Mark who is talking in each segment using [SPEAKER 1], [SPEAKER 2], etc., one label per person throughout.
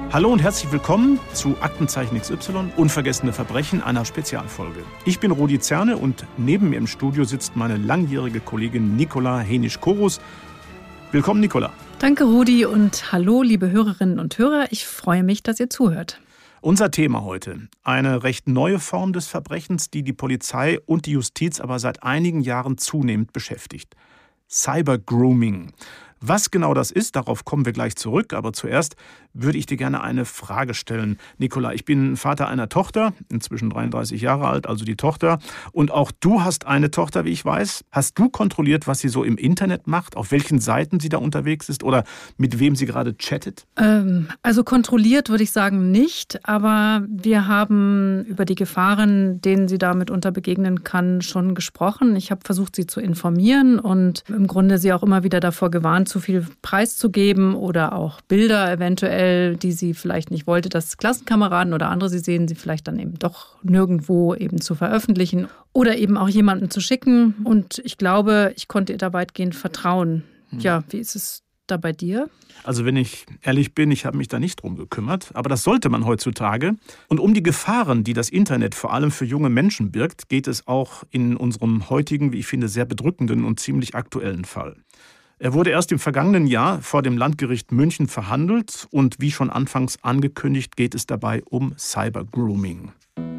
[SPEAKER 1] Hallo und herzlich willkommen zu Aktenzeichen XY, unvergessene Verbrechen, einer Spezialfolge. Ich bin Rudi Zerne und neben mir im Studio sitzt meine langjährige Kollegin Nicola Henisch-Korus. Willkommen, Nicola.
[SPEAKER 2] Danke, Rudi, und hallo, liebe Hörerinnen und Hörer. Ich freue mich, dass ihr zuhört.
[SPEAKER 1] Unser Thema heute: eine recht neue Form des Verbrechens, die die Polizei und die Justiz aber seit einigen Jahren zunehmend beschäftigt. Cybergrooming. Was genau das ist, darauf kommen wir gleich zurück. Aber zuerst würde ich dir gerne eine Frage stellen. Nicola, ich bin Vater einer Tochter, inzwischen 33 Jahre alt, also die Tochter. Und auch du hast eine Tochter, wie ich weiß. Hast du kontrolliert, was sie so im Internet macht? Auf welchen Seiten sie da unterwegs ist oder mit wem sie gerade chattet?
[SPEAKER 2] Also kontrolliert würde ich sagen nicht. Aber wir haben über die Gefahren, denen sie da mitunter begegnen kann, schon gesprochen. Ich habe versucht, sie zu informieren und im Grunde sie auch immer wieder davor gewarnt, zu viel preiszugeben oder auch Bilder eventuell, die sie vielleicht nicht wollte, dass Klassenkameraden oder andere sie sehen, sie vielleicht dann eben doch nirgendwo eben zu veröffentlichen oder eben auch jemandem zu schicken. Und ich glaube, ich konnte ihr da weitgehend vertrauen. Ja, wie ist es da bei dir?
[SPEAKER 1] Also wenn ich ehrlich bin, ich habe mich da nicht drum gekümmert. Aber das sollte man heutzutage. Und um die Gefahren, die das Internet vor allem für junge Menschen birgt, geht es auch in unserem heutigen, wie ich finde, sehr bedrückenden und ziemlich aktuellen Fall. Er wurde erst im vergangenen Jahr vor dem Landgericht München verhandelt und wie schon anfangs angekündigt, geht es dabei um Cybergrooming.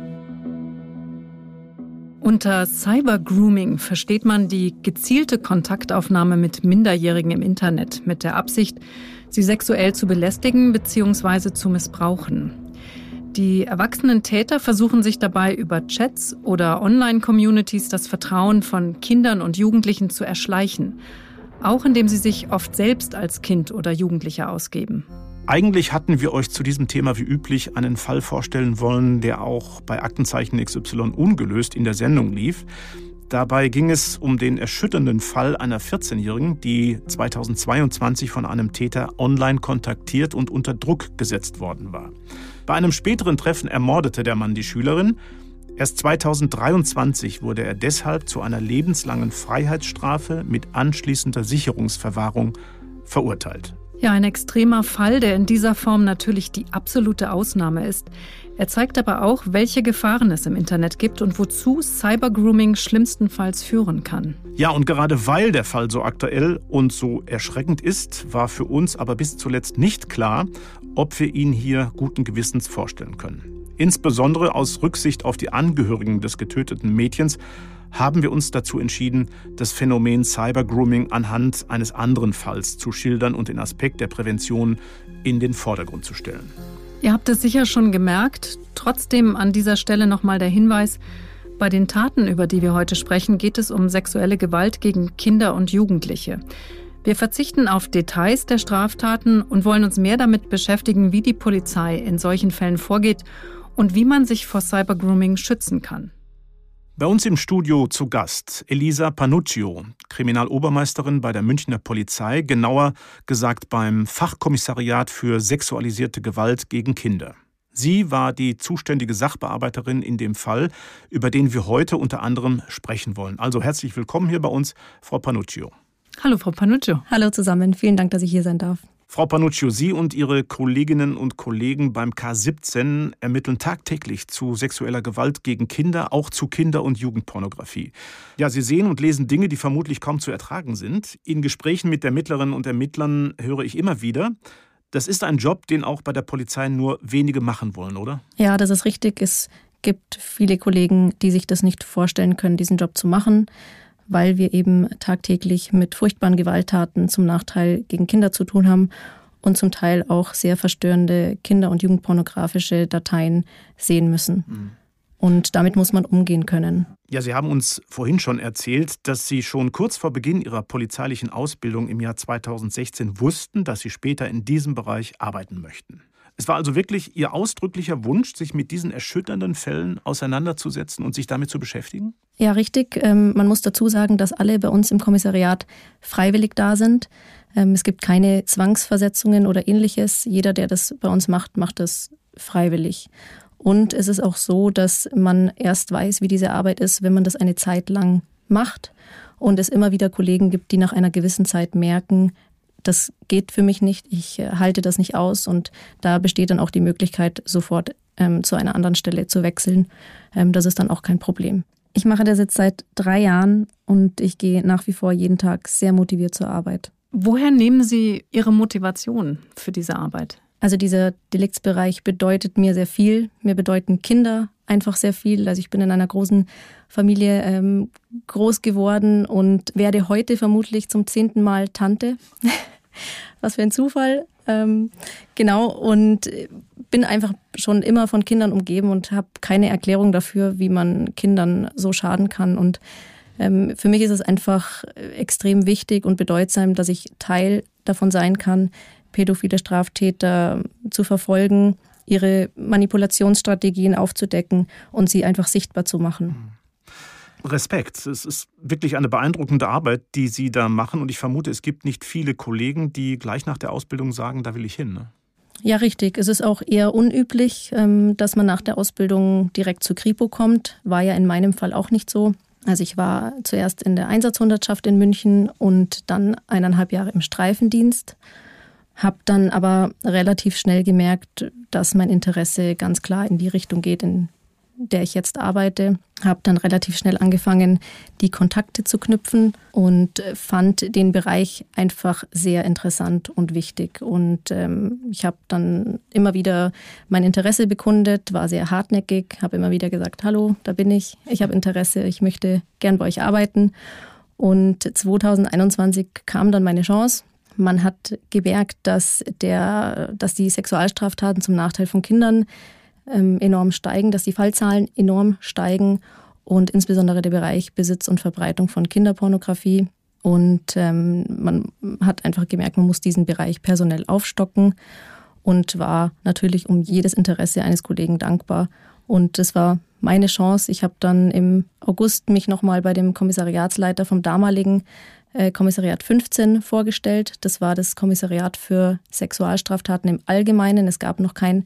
[SPEAKER 2] Unter Cybergrooming versteht man die gezielte Kontaktaufnahme mit Minderjährigen im Internet mit der Absicht, sie sexuell zu belästigen bzw. zu missbrauchen. Die erwachsenen Täter versuchen sich dabei über Chats oder Online-Communities das Vertrauen von Kindern und Jugendlichen zu erschleichen, auch indem sie sich oft selbst als Kind oder Jugendlicher ausgeben.
[SPEAKER 1] Eigentlich hatten wir euch zu diesem Thema wie üblich einen Fall vorstellen wollen, der auch bei Aktenzeichen XY ungelöst in der Sendung lief. Dabei ging es um den erschütternden Fall einer 14-Jährigen, die 2022 von einem Täter online kontaktiert und unter Druck gesetzt worden war. Bei einem späteren Treffen ermordete der Mann die Schülerin. Erst 2023 wurde er deshalb zu einer lebenslangen Freiheitsstrafe mit anschließender Sicherungsverwahrung verurteilt.
[SPEAKER 2] Ja, ein extremer Fall, der in dieser Form natürlich die absolute Ausnahme ist. Er zeigt aber auch, welche Gefahren es im Internet gibt und wozu Cybergrooming schlimmstenfalls führen kann.
[SPEAKER 1] Ja, und gerade weil der Fall so aktuell und so erschreckend ist, war für uns aber bis zuletzt nicht klar, ob wir ihn hier guten Gewissens vorstellen können. Insbesondere aus Rücksicht auf die Angehörigen des getöteten Mädchens haben wir uns dazu entschieden, das Phänomen Cybergrooming anhand eines anderen Falls zu schildern und den Aspekt der Prävention in den Vordergrund zu stellen.
[SPEAKER 2] Ihr habt es sicher schon gemerkt. Trotzdem an dieser Stelle nochmal der Hinweis: Bei den Taten, über die wir heute sprechen, geht es um sexuelle Gewalt gegen Kinder und Jugendliche. Wir verzichten auf Details der Straftaten und wollen uns mehr damit beschäftigen, wie die Polizei in solchen Fällen vorgeht und wie man sich vor Cybergrooming schützen kann.
[SPEAKER 1] Bei uns im Studio zu Gast Elisa Panuccio, Kriminalobermeisterin bei der Münchner Polizei, genauer gesagt beim Fachkommissariat für sexualisierte Gewalt gegen Kinder. Sie war die zuständige Sachbearbeiterin in dem Fall, über den wir heute unter anderem sprechen wollen. Also herzlich willkommen hier bei uns, Frau Panuccio.
[SPEAKER 2] Hallo, Frau Panuccio.
[SPEAKER 3] Hallo zusammen, vielen Dank, dass ich hier sein darf.
[SPEAKER 1] Frau Panuccio, Sie und Ihre Kolleginnen und Kollegen beim K17 ermitteln tagtäglich zu sexueller Gewalt gegen Kinder, auch zu Kinder- und Jugendpornografie. Ja, Sie sehen und lesen Dinge, die vermutlich kaum zu ertragen sind. In Gesprächen mit Ermittlerinnen und Ermittlern höre ich immer wieder, das ist ein Job, den auch bei der Polizei nur wenige machen wollen, oder?
[SPEAKER 3] Ja, das ist richtig. Es gibt viele Kollegen, die sich das nicht vorstellen können, diesen Job zu machen, weil wir eben tagtäglich mit furchtbaren Gewalttaten zum Nachteil gegen Kinder zu tun haben und zum Teil auch sehr verstörende kinder- und jugendpornografische Dateien sehen müssen. Und damit muss man umgehen können.
[SPEAKER 1] Ja, Sie haben uns vorhin schon erzählt, dass Sie schon kurz vor Beginn Ihrer polizeilichen Ausbildung im Jahr 2016 wussten, dass Sie später in diesem Bereich arbeiten möchten. Es war also wirklich Ihr ausdrücklicher Wunsch, sich mit diesen erschütternden Fällen auseinanderzusetzen und sich damit zu beschäftigen?
[SPEAKER 3] Ja, richtig. Man muss dazu sagen, dass alle bei uns im Kommissariat freiwillig da sind. Es gibt keine Zwangsversetzungen oder Ähnliches. Jeder, der das bei uns macht, macht das freiwillig. Und es ist auch so, dass man erst weiß, wie diese Arbeit ist, wenn man das eine Zeit lang macht. Und es immer wieder Kollegen gibt, die nach einer gewissen Zeit merken, das geht für mich nicht, ich halte das nicht aus und da besteht dann auch die Möglichkeit, sofort zu einer anderen Stelle zu wechseln. Das ist dann auch kein Problem. Ich mache das jetzt seit 3 Jahren und ich gehe nach wie vor jeden Tag sehr motiviert zur Arbeit.
[SPEAKER 2] Woher nehmen Sie Ihre Motivation für diese Arbeit?
[SPEAKER 3] Also dieser Deliktsbereich bedeutet mir sehr viel. Mir bedeuten Kinder einfach sehr viel. Also ich bin in einer großen Familie groß geworden und werde heute vermutlich zum 10. Mal Tante. Was für ein Zufall. Genau, und bin einfach schon immer von Kindern umgeben und habe keine Erklärung dafür, wie man Kindern so schaden kann. Und für mich ist es einfach extrem wichtig und bedeutsam, dass ich Teil davon sein kann, pädophile Straftäter zu verfolgen, ihre Manipulationsstrategien aufzudecken und sie einfach sichtbar zu machen.
[SPEAKER 1] Respekt. Es ist wirklich eine beeindruckende Arbeit, die Sie da machen. Und ich vermute, es gibt nicht viele Kollegen, die gleich nach der Ausbildung sagen, da will ich hin. Ne?
[SPEAKER 3] Ja, richtig. Es ist auch eher unüblich, dass man nach der Ausbildung direkt zur Kripo kommt. War ja in meinem Fall auch nicht so. Also ich war zuerst in der Einsatzhundertschaft in München und dann 1,5 Jahre im Streifendienst. Habe dann aber relativ schnell gemerkt, dass mein Interesse ganz klar in die Richtung geht, in der ich jetzt arbeite. Habe dann relativ schnell angefangen, die Kontakte zu knüpfen und fand den Bereich einfach sehr interessant und wichtig. Und ich habe dann immer wieder mein Interesse bekundet, war sehr hartnäckig, habe immer wieder gesagt, hallo, da bin ich habe Interesse, ich möchte gern bei euch arbeiten. Und 2021 kam dann meine Chance. Man hat gemerkt, dass die Sexualstraftaten zum Nachteil von Kindern enorm steigen, dass die Fallzahlen enorm steigen und insbesondere der Bereich Besitz und Verbreitung von Kinderpornografie. Und man hat einfach gemerkt, man muss diesen Bereich personell aufstocken und war natürlich um jedes Interesse eines Kollegen dankbar. Und das war meine Chance. Ich habe dann im August mich nochmal bei dem Kommissariatsleiter vom damaligen Kommissariat 15 vorgestellt. Das war das Kommissariat für Sexualstraftaten im Allgemeinen. Es gab noch kein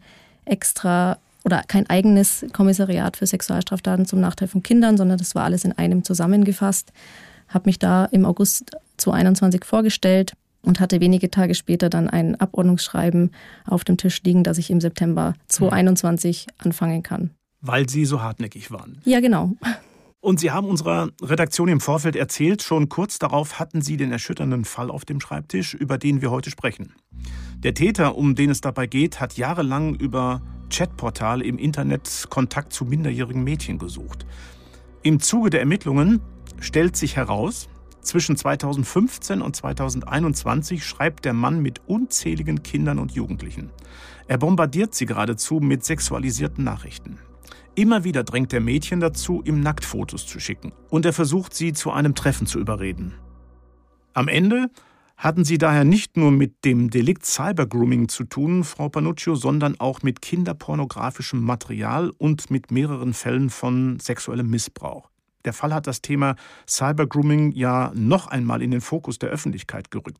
[SPEAKER 3] eigenes Kommissariat für Sexualstraftaten zum Nachteil von Kindern, sondern das war alles in einem zusammengefasst. Habe mich da im August 2021 vorgestellt und hatte wenige Tage später dann ein Abordnungsschreiben auf dem Tisch liegen, dass ich im September 2021 anfangen kann.
[SPEAKER 1] Weil Sie so hartnäckig waren.
[SPEAKER 3] Ja, genau.
[SPEAKER 1] Und Sie haben unserer Redaktion im Vorfeld erzählt, schon kurz darauf hatten Sie den erschütternden Fall auf dem Schreibtisch, über den wir heute sprechen. Der Täter, um den es dabei geht, hat jahrelang über Chatportale im Internet Kontakt zu minderjährigen Mädchen gesucht. Im Zuge der Ermittlungen stellt sich heraus, zwischen 2015 und 2021 schreibt der Mann mit unzähligen Kindern und Jugendlichen. Er bombardiert sie geradezu mit sexualisierten Nachrichten. Immer wieder drängt der Mädchen dazu, ihm Nacktfotos zu schicken. Und er versucht, sie zu einem Treffen zu überreden. Am Ende hatten Sie daher nicht nur mit dem Delikt Cybergrooming zu tun, Frau Panuccio, sondern auch mit kinderpornografischem Material und mit mehreren Fällen von sexuellem Missbrauch. Der Fall hat das Thema Cybergrooming ja noch einmal in den Fokus der Öffentlichkeit gerückt.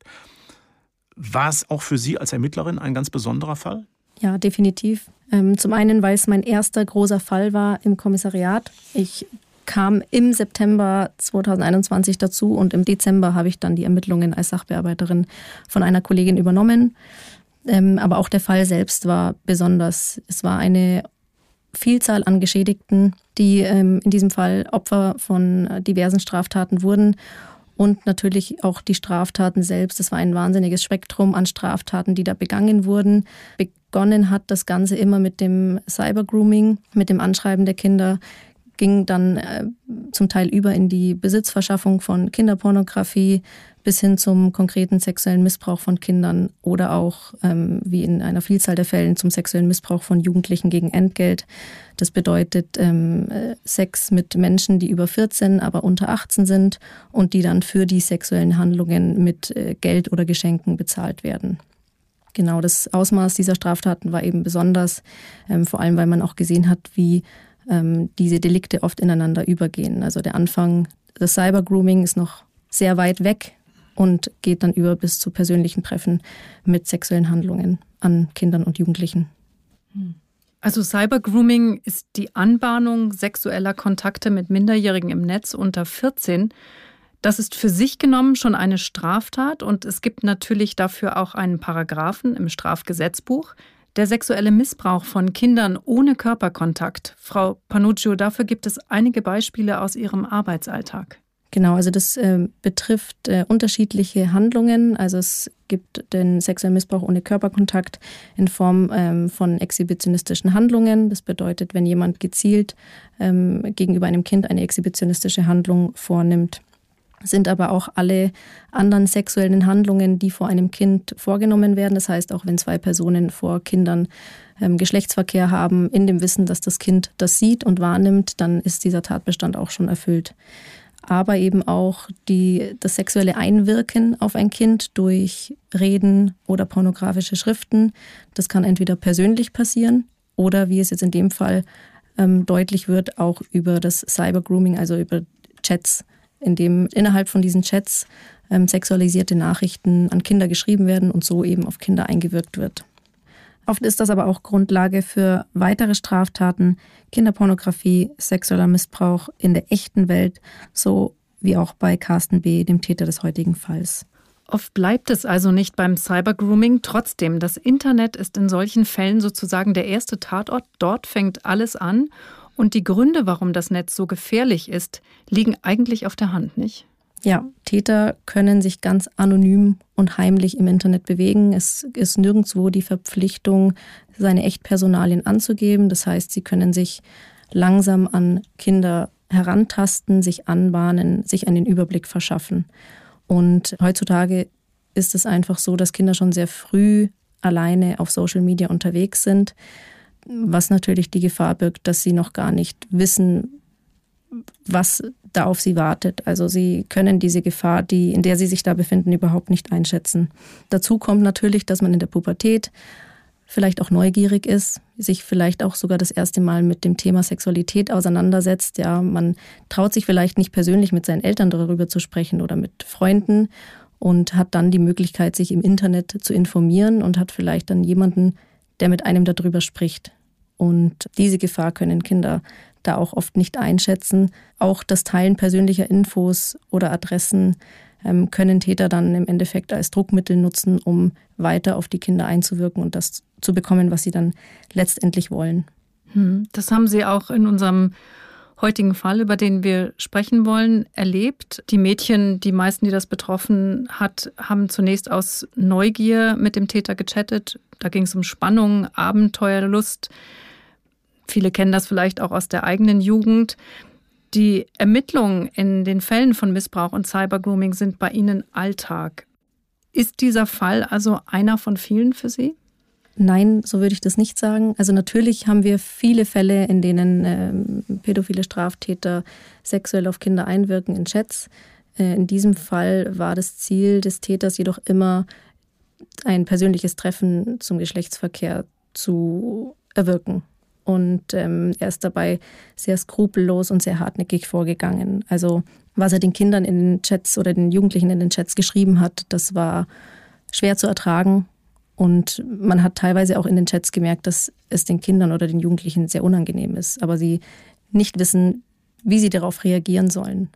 [SPEAKER 1] War es auch für Sie als Ermittlerin ein ganz besonderer Fall?
[SPEAKER 3] Ja, definitiv. Zum einen, weil es mein erster großer Fall war im Kommissariat. Ich kam im September 2021 dazu und im Dezember habe ich dann die Ermittlungen als Sachbearbeiterin von einer Kollegin übernommen. Aber auch der Fall selbst war besonders. Es war eine Vielzahl an Geschädigten, die in diesem Fall Opfer von diversen Straftaten wurden. Und natürlich auch die Straftaten selbst. Es war ein wahnsinniges Spektrum an Straftaten, die da begangen wurden. Begonnen hat das Ganze immer mit dem Cybergrooming, mit dem Anschreiben der Kinder, ging dann zum Teil über in die Besitzverschaffung von Kinderpornografie bis hin zum konkreten sexuellen Missbrauch von Kindern oder auch, wie in einer Vielzahl der Fällen, zum sexuellen Missbrauch von Jugendlichen gegen Entgelt. Das bedeutet Sex mit Menschen, die über 14, aber unter 18 sind und die dann für die sexuellen Handlungen mit Geld oder Geschenken bezahlt werden. Genau, das Ausmaß dieser Straftaten war eben besonders, vor allem weil man auch gesehen hat, wie diese Delikte oft ineinander übergehen. Also der Anfang des Cybergrooming ist noch sehr weit weg und geht dann über bis zu persönlichen Treffen mit sexuellen Handlungen an Kindern und Jugendlichen.
[SPEAKER 2] Also Cybergrooming ist die Anbahnung sexueller Kontakte mit Minderjährigen im Netz unter 14. Das ist für sich genommen schon eine Straftat und es gibt natürlich dafür auch einen Paragraphen im Strafgesetzbuch, der sexuelle Missbrauch von Kindern ohne Körperkontakt. Frau Panuccio, dafür gibt es einige Beispiele aus Ihrem Arbeitsalltag.
[SPEAKER 3] Genau, also das betrifft unterschiedliche Handlungen. Also es gibt den sexuellen Missbrauch ohne Körperkontakt in Form von exhibitionistischen Handlungen. Das bedeutet, wenn jemand gezielt gegenüber einem Kind eine exhibitionistische Handlung vornimmt. Sind aber auch alle anderen sexuellen Handlungen, die vor einem Kind vorgenommen werden. Das heißt, auch wenn zwei Personen vor Kindern Geschlechtsverkehr haben, in dem Wissen, dass das Kind das sieht und wahrnimmt, dann ist dieser Tatbestand auch schon erfüllt. Aber eben auch das sexuelle Einwirken auf ein Kind durch Reden oder pornografische Schriften. Das kann entweder persönlich passieren oder, wie es jetzt in dem Fall deutlich wird, auch über das Cybergrooming, also über Chats, in dem innerhalb von diesen Chats sexualisierte Nachrichten an Kinder geschrieben werden und so eben auf Kinder eingewirkt wird. Oft ist das aber auch Grundlage für weitere Straftaten, Kinderpornografie, sexueller Missbrauch in der echten Welt, so wie auch bei Carsten B., dem Täter des heutigen Falls.
[SPEAKER 2] Oft bleibt es also nicht beim Cybergrooming. Trotzdem, das Internet ist in solchen Fällen sozusagen der erste Tatort. Dort fängt alles an. Und die Gründe, warum das Netz so gefährlich ist, liegen eigentlich auf der Hand, nicht?
[SPEAKER 3] Ja, Täter können sich ganz anonym und heimlich im Internet bewegen. Es ist nirgendwo die Verpflichtung, seine Echtpersonalien anzugeben. Das heißt, sie können sich langsam an Kinder herantasten, sich anbahnen, sich einen Überblick verschaffen. Und heutzutage ist es einfach so, dass Kinder schon sehr früh alleine auf Social Media unterwegs sind, was natürlich die Gefahr birgt, dass sie noch gar nicht wissen, was da auf sie wartet. Also sie können diese Gefahr, in der sie sich da befinden, überhaupt nicht einschätzen. Dazu kommt natürlich, dass man in der Pubertät vielleicht auch neugierig ist, sich vielleicht auch sogar das erste Mal mit dem Thema Sexualität auseinandersetzt. Ja, man traut sich vielleicht nicht persönlich mit seinen Eltern darüber zu sprechen oder mit Freunden und hat dann die Möglichkeit, sich im Internet zu informieren und hat vielleicht dann jemanden, der mit einem darüber spricht. Und diese Gefahr können Kinder da auch oft nicht einschätzen. Auch das Teilen persönlicher Infos oder Adressen können Täter dann im Endeffekt als Druckmittel nutzen, um weiter auf die Kinder einzuwirken und das zu bekommen, was sie dann letztendlich wollen.
[SPEAKER 2] Das haben Sie auch in unserem heutigen Fall, über den wir sprechen wollen, erlebt. Die Mädchen, die meisten, die das betroffen hat, haben zunächst aus Neugier mit dem Täter gechattet. Da ging es um Spannung, Abenteuerlust. Viele kennen das vielleicht auch aus der eigenen Jugend. Die Ermittlungen in den Fällen von Missbrauch und Cybergrooming sind bei Ihnen Alltag. Ist dieser Fall also einer von vielen für Sie?
[SPEAKER 3] Nein, so würde ich das nicht sagen. Also natürlich haben wir viele Fälle, in denen pädophile Straftäter sexuell auf Kinder einwirken in Chats. In diesem Fall war das Ziel des Täters jedoch immer, ein persönliches Treffen zum Geschlechtsverkehr zu erwirken. Und er ist dabei sehr skrupellos und sehr hartnäckig vorgegangen. Also was er den Kindern in den Chats oder den Jugendlichen in den Chats geschrieben hat, das war schwer zu ertragen. Und man hat teilweise auch in den Chats gemerkt, dass es den Kindern oder den Jugendlichen sehr unangenehm ist, aber sie nicht wissen, wie sie darauf reagieren sollen.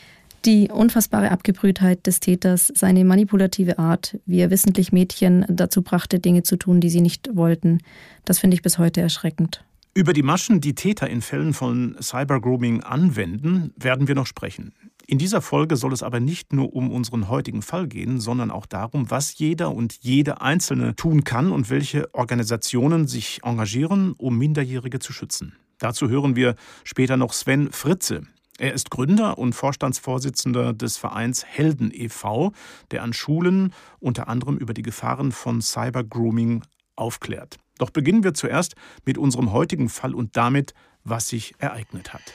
[SPEAKER 3] Die unfassbare Abgebrühtheit des Täters, seine manipulative Art, wie er wissentlich Mädchen dazu brachte, Dinge zu tun, die sie nicht wollten, das finde ich bis heute erschreckend.
[SPEAKER 1] Über die Maschen, die Täter in Fällen von Cybergrooming anwenden, werden wir noch sprechen. In dieser Folge soll es aber nicht nur um unseren heutigen Fall gehen, sondern auch darum, was jeder und jede Einzelne tun kann und welche Organisationen sich engagieren, um Minderjährige zu schützen. Dazu hören wir später noch Sven Fritze. Er ist Gründer und Vorstandsvorsitzender des Vereins Helden e.V., der an Schulen unter anderem über die Gefahren von Cybergrooming aufklärt. Doch beginnen wir zuerst mit unserem heutigen Fall und damit, was sich ereignet hat.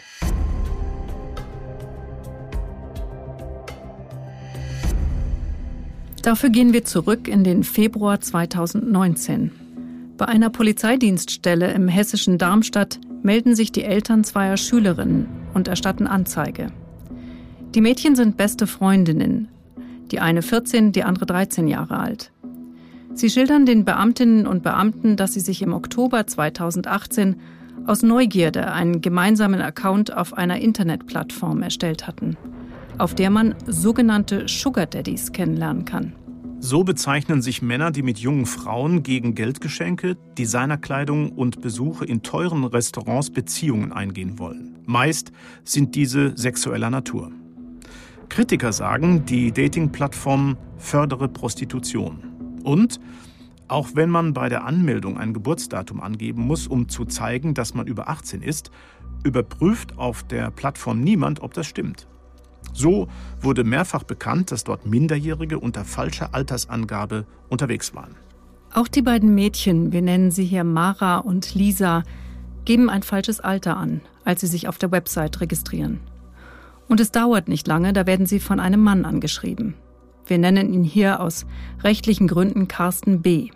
[SPEAKER 2] Dafür gehen wir zurück in den Februar 2019. Bei einer Polizeidienststelle im hessischen Darmstadt melden sich die Eltern zweier Schülerinnen und erstatten Anzeige. Die Mädchen sind beste Freundinnen. Die eine 14, die andere 13 Jahre alt. Sie schildern den Beamtinnen und Beamten, dass sie sich im Oktober 2018 aus Neugierde einen gemeinsamen Account auf einer Internetplattform erstellt hatten. auf der man sogenannte Sugar Daddies kennenlernen kann.
[SPEAKER 1] So bezeichnen sich Männer, die mit jungen Frauen gegen Geldgeschenke, Designerkleidung und Besuche in teuren Restaurants Beziehungen eingehen wollen. Meist sind diese sexueller Natur. Kritiker sagen, die Dating-Plattform fördere Prostitution. Und auch wenn man bei der Anmeldung ein Geburtsdatum angeben muss, um zu zeigen, dass man über 18 ist, überprüft auf der Plattform niemand, ob das stimmt. So wurde mehrfach bekannt, dass dort Minderjährige unter falscher Altersangabe unterwegs waren.
[SPEAKER 2] Auch die beiden Mädchen, wir nennen sie hier Mara und Lisa, geben ein falsches Alter an, als sie sich auf der Website registrieren. Und es dauert nicht lange, da werden sie von einem Mann angeschrieben. Wir nennen ihn hier aus rechtlichen Gründen Carsten B.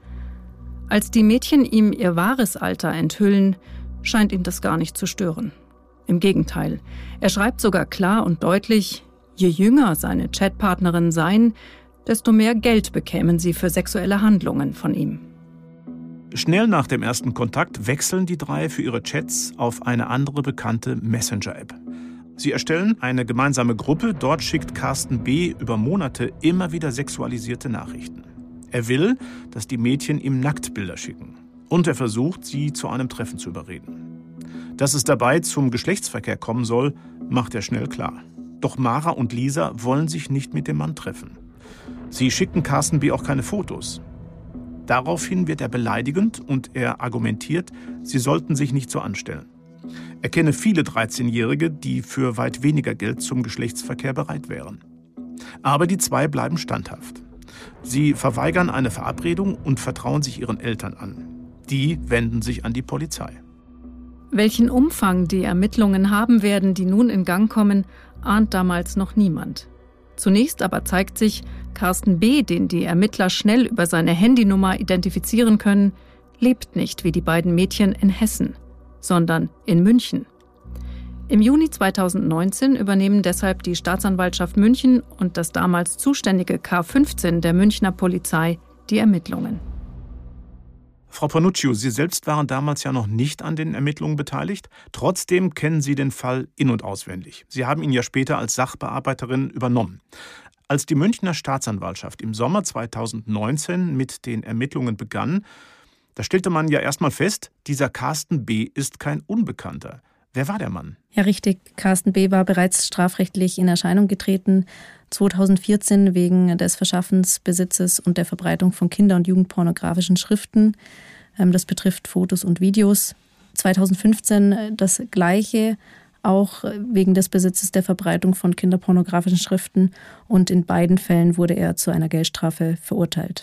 [SPEAKER 2] Als die Mädchen ihm ihr wahres Alter enthüllen, scheint ihn das gar nicht zu stören. Im Gegenteil, er schreibt sogar klar und deutlich, je jünger seine Chatpartnerinnen seien, desto mehr Geld bekämen sie für sexuelle Handlungen von ihm.
[SPEAKER 1] Schnell nach dem ersten Kontakt wechseln die drei für ihre Chats auf eine andere bekannte Messenger-App. Sie erstellen eine gemeinsame Gruppe, dort schickt Carsten B. über Monate immer wieder sexualisierte Nachrichten. Er will, dass die Mädchen ihm Nacktbilder schicken. Und er versucht, sie zu einem Treffen zu überreden. Dass es dabei zum Geschlechtsverkehr kommen soll, macht er schnell klar. Doch Mara und Lisa wollen sich nicht mit dem Mann treffen. Sie schicken Carsten B. auch keine Fotos. Daraufhin wird er beleidigend und er argumentiert, sie sollten sich nicht so anstellen. Er kenne viele 13-Jährige, die für weit weniger Geld zum Geschlechtsverkehr bereit wären. Aber die zwei bleiben standhaft. Sie verweigern eine Verabredung und vertrauen sich ihren Eltern an. Die wenden sich an die Polizei.
[SPEAKER 2] Welchen Umfang die Ermittlungen haben werden, die nun in Gang kommen, ahnt damals noch niemand. Zunächst aber zeigt sich, Carsten B., den die Ermittler schnell über seine Handynummer identifizieren können, lebt nicht wie die beiden Mädchen in Hessen, sondern in München. Im Juni 2019 übernehmen deshalb die Staatsanwaltschaft München und das damals zuständige K15 der Münchner Polizei die Ermittlungen.
[SPEAKER 1] Frau Panuccio, Sie selbst waren damals ja noch nicht an den Ermittlungen beteiligt. Trotzdem kennen Sie den Fall in- und auswendig. Sie haben ihn ja später als Sachbearbeiterin übernommen. Als die Münchner Staatsanwaltschaft im Sommer 2019 mit den Ermittlungen begann, da stellte man ja erstmal fest, dieser Carsten B. ist kein Unbekannter. Wer war der Mann?
[SPEAKER 3] Ja, richtig. Carsten B. war bereits strafrechtlich in Erscheinung getreten, 2014 wegen des Verschaffens, Besitzes und der Verbreitung von kinder- und jugendpornografischen Schriften. Das betrifft Fotos und Videos. 2015 das Gleiche, auch wegen des Besitzes der Verbreitung von kinderpornografischen Schriften. Und in beiden Fällen wurde er zu einer Geldstrafe verurteilt.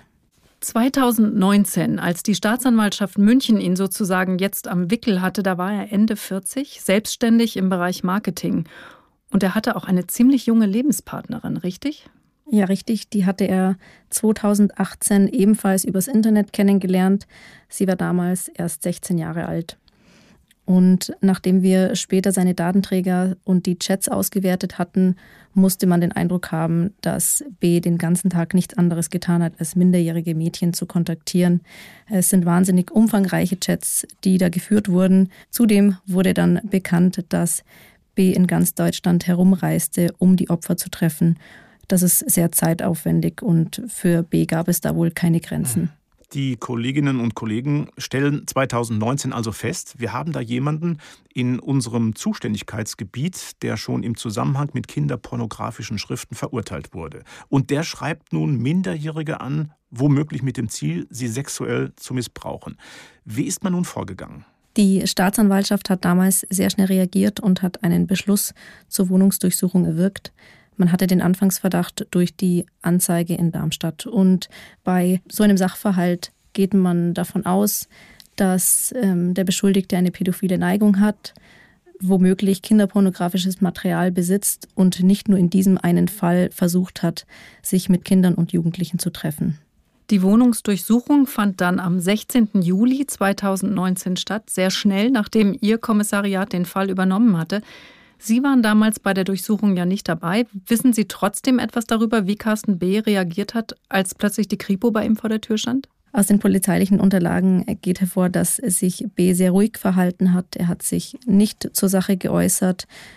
[SPEAKER 2] 2019, als die Staatsanwaltschaft München ihn sozusagen jetzt am Wickel hatte, da war er Ende 40, selbstständig im Bereich Marketing. Und er hatte auch eine ziemlich junge Lebenspartnerin, richtig?
[SPEAKER 3] Ja, richtig. Die hatte er 2018 ebenfalls übers Internet kennengelernt. Sie war damals erst 16 Jahre alt. Und nachdem wir später seine Datenträger und die Chats ausgewertet hatten, musste man den Eindruck haben, dass B. den ganzen Tag nichts anderes getan hat, als minderjährige Mädchen zu kontaktieren. Es sind wahnsinnig umfangreiche Chats, die da geführt wurden. Zudem wurde dann bekannt, dass B. in ganz Deutschland herumreiste, um die Opfer zu treffen. Das ist sehr zeitaufwendig und für B. gab es da wohl keine Grenzen.
[SPEAKER 1] Die Kolleginnen und Kollegen stellen 2019 also fest, wir haben da jemanden in unserem Zuständigkeitsgebiet, der schon im Zusammenhang mit kinderpornografischen Schriften verurteilt wurde. Und der schreibt nun Minderjährige an, womöglich mit dem Ziel, sie sexuell zu missbrauchen. Wie ist man nun vorgegangen?
[SPEAKER 3] Die Staatsanwaltschaft hat damals sehr schnell reagiert und hat einen Beschluss zur Wohnungsdurchsuchung erwirkt. Man hatte den Anfangsverdacht durch die Anzeige in Darmstadt. Und bei so einem Sachverhalt geht man davon aus, dass der Beschuldigte eine pädophile Neigung hat, womöglich kinderpornografisches Material besitzt und nicht nur in diesem einen Fall versucht hat, sich mit Kindern und Jugendlichen zu treffen.
[SPEAKER 2] Die Wohnungsdurchsuchung fand dann am 16. Juli 2019 statt, sehr schnell, nachdem Ihr Kommissariat den Fall übernommen hatte. Sie waren damals bei der Durchsuchung ja nicht dabei. Wissen Sie trotzdem etwas darüber, wie Carsten B. reagiert hat, als plötzlich die Kripo bei ihm vor der Tür stand?
[SPEAKER 3] Aus den polizeilichen Unterlagen geht hervor, dass sich B. sehr ruhig verhalten hat. Er hat sich nicht zur Sache geäußert.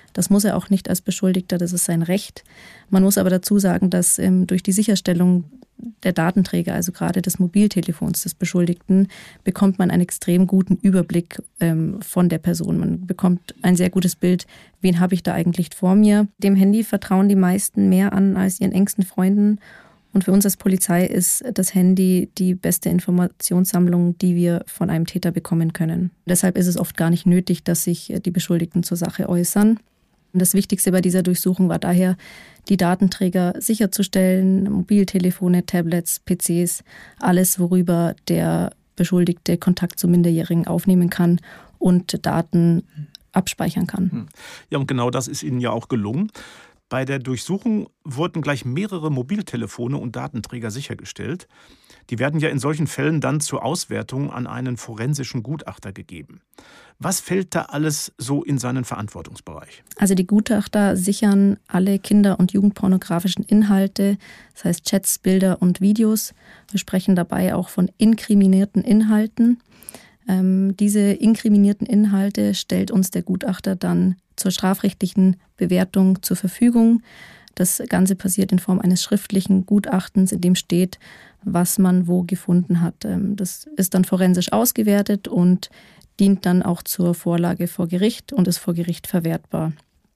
[SPEAKER 3] Das muss er auch nicht als Beschuldigter, das ist sein Recht. Man muss aber dazu sagen, dass durch die Sicherstellung der Datenträger, also gerade des Mobiltelefons des Beschuldigten, bekommt man einen extrem guten Überblick von der Person. Man bekommt ein sehr gutes Bild, wen habe ich da eigentlich vor mir. Dem Handy vertrauen die meisten mehr an als ihren engsten Freunden. Und für uns als Polizei ist das Handy die beste Informationssammlung, die wir von einem Täter bekommen können. Deshalb ist es oft gar nicht nötig, dass sich die Beschuldigten zur Sache äußern. Und das Wichtigste bei dieser Durchsuchung war daher, die Datenträger sicherzustellen, Mobiltelefone, Tablets, PCs, alles, worüber der Beschuldigte Kontakt zu Minderjährigen aufnehmen kann und Daten abspeichern kann.
[SPEAKER 1] Ja, und genau das ist Ihnen ja auch gelungen. Bei der Durchsuchung wurden gleich mehrere Mobiltelefone und Datenträger sichergestellt. Die werden ja in solchen Fällen dann zur Auswertung an einen forensischen Gutachter gegeben. Was fällt da alles so in seinen Verantwortungsbereich?
[SPEAKER 3] Also die Gutachter sichern alle kinder- und jugendpornografischen Inhalte, das heißt Chats, Bilder und Videos. Wir sprechen dabei auch von inkriminierten Inhalten. Diese inkriminierten Inhalte stellt uns der Gutachter dann zur strafrechtlichen Bewertung zur Verfügung. Das Ganze passiert in Form eines schriftlichen Gutachtens, in dem steht, was man wo gefunden hat. Das ist dann forensisch ausgewertet und dient dann auch zur Vorlage vor Gericht und ist vor Gericht verwertbar.